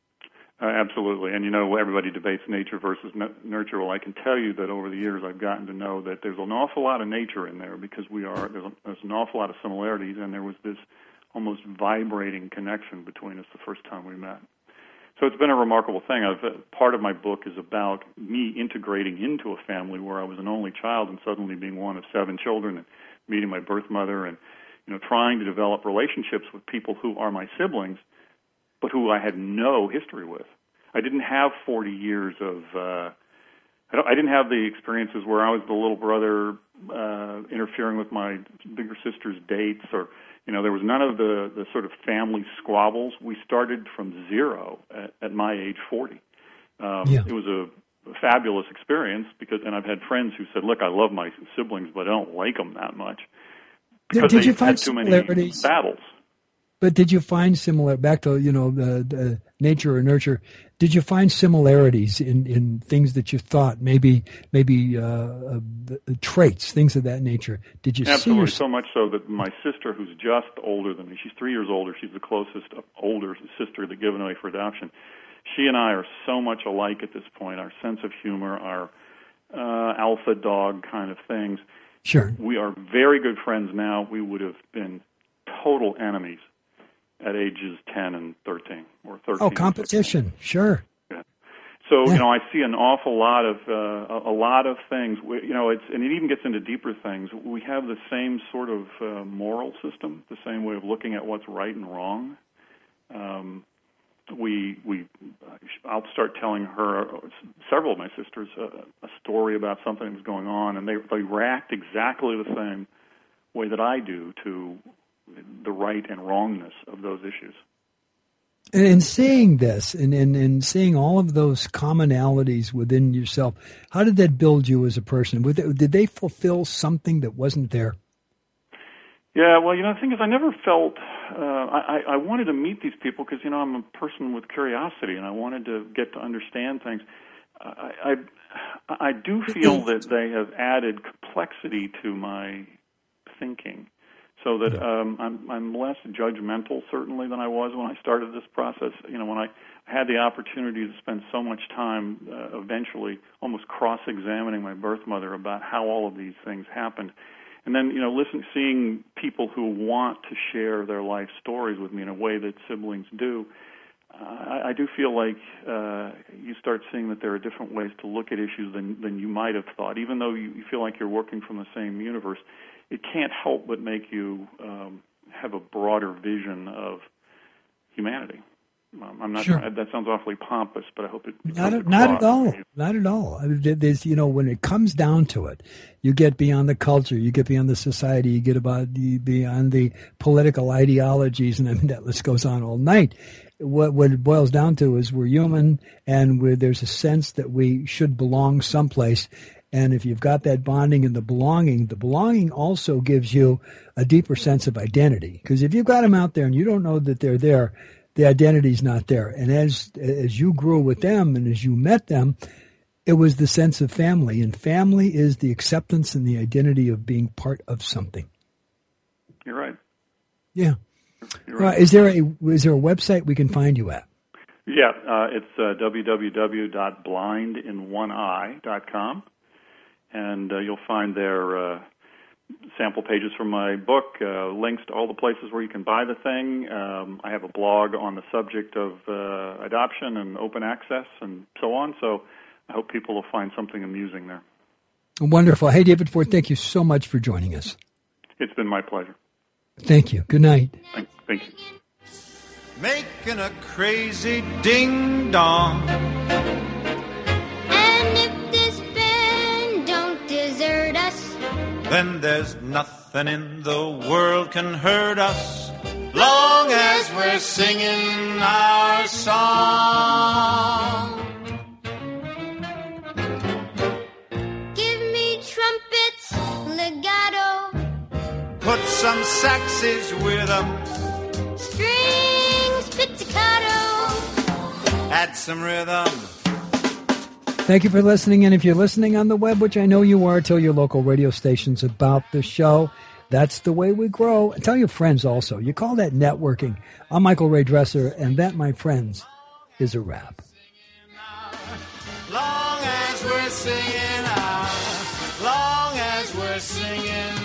Uh, absolutely. And, you know, everybody debates nature versus n- nurture. Well, I can tell you that over the years I've gotten to know that there's an awful lot of nature in there because we are, there's, a, there's an awful lot of similarities, and there was this almost vibrating connection between us the first time we met. So it's been a remarkable thing. I've, uh, part of my book is about me integrating into a family where I was an only child and suddenly being one of seven children and meeting my birth mother and, you know, trying to develop relationships with people who are my siblings but who I had no history with. I didn't have forty years of, uh, I, don't, I didn't have the experiences where I was the little brother uh, interfering with my bigger sister's dates, or, you know, there was none of the, the sort of family squabbles. We started from zero at, at my age, forty. Um, yeah. It was a, a fabulous experience because, and I've had friends who said, look, I love my siblings, but I don't like them that much because did, did you they've find had too many similarities? battles. But did you find similar, back to, you know, the, the nature or nurture, did you find similarities in, in things that you thought, maybe maybe uh, uh, traits, things of that nature? Did you Absolutely, see your... so much so that my sister, who's just older than me, she's three years older, she's the closest older sister that given away for adoption. She and I are so much alike at this point, our sense of humor, our uh, alpha dog kind of things. Sure. We are very good friends now. We would have been total enemies at ages ten and thirteen, or thirteen. Oh, competition, sure. Yeah. So, yeah. you know, I see an awful lot of, uh, a, a lot of things, we, you know, it's, and it even gets into deeper things. We have the same sort of uh, moral system, the same way of looking at what's right and wrong. Um, we, we, I'll start telling her, several of my sisters, uh, a story about something that's going on, and they, they react exactly the same way that I do to the right and wrongness of those issues. And in seeing this and, and, and seeing all of those commonalities within yourself, how did that build you as a person? Did they fulfill something that wasn't there? Yeah, well, you know, the thing is I never felt, uh, I, I wanted to meet these people because, you know, I'm a person with curiosity and I wanted to get to understand things. I, I, I do feel that they have added complexity to my thinking. so that um, I'm, I'm less judgmental, certainly, than I was when I started this process. You know, when I had the opportunity to spend so much time uh, eventually almost cross-examining my birth mother about how all of these things happened. And then, you know, listen, seeing people who want to share their life stories with me in a way that siblings do, uh, I, I do feel like uh, you start seeing that there are different ways to look at issues than, than you might have thought. Even though you, you feel like you're working from the same universe, it can't help but make you um, have a broader vision of humanity. Um, I'm not sure. trying, that sounds awfully pompous, but I hope it. it not, not at all. Not at all. I mean, there's, you know, when it comes down to it, you get beyond the culture, you get beyond the society, you get about the, beyond the political ideologies, and I mean that list goes on all night. What what it boils down to is we're human, and we're, there's a sense that we should belong someplace. And if you've got that bonding and the belonging, the belonging also gives you a deeper sense of identity. Because if you've got them out there and you don't know that they're there, the identity's not there. And as as you grew with them and as you met them, it was the sense of family. And family is the acceptance and the identity of being part of something. You're right. Yeah. You're right. Uh, is there a is there a website we can find you at? Yeah, uh, it's uh, w w w dot blind in one eye dot com. And uh, you'll find there uh, sample pages from my book, uh, links to all the places where you can buy the thing. Um, I have a blog on the subject of uh, adoption and open access and so on. So I hope people will find something amusing there. Wonderful. Hey, David Ford, thank you so much for joining us. It's been my pleasure. Thank you. Good night. Thank, thank you. Making a crazy ding-dong. Then there's nothing in the world can hurt us, long as we're singing our song. Give me trumpets, legato. Put some saxes with them. Strings, pizzicato. Add some rhythm. Thank you for listening, and if you're listening on the web, which I know you are, tell your local radio stations about the show. That's the way we grow. And tell your friends also. You call that networking. I'm Michael Ray Dresser, and that, my friends, is a wrap. Long as we're singing, long as we're singing.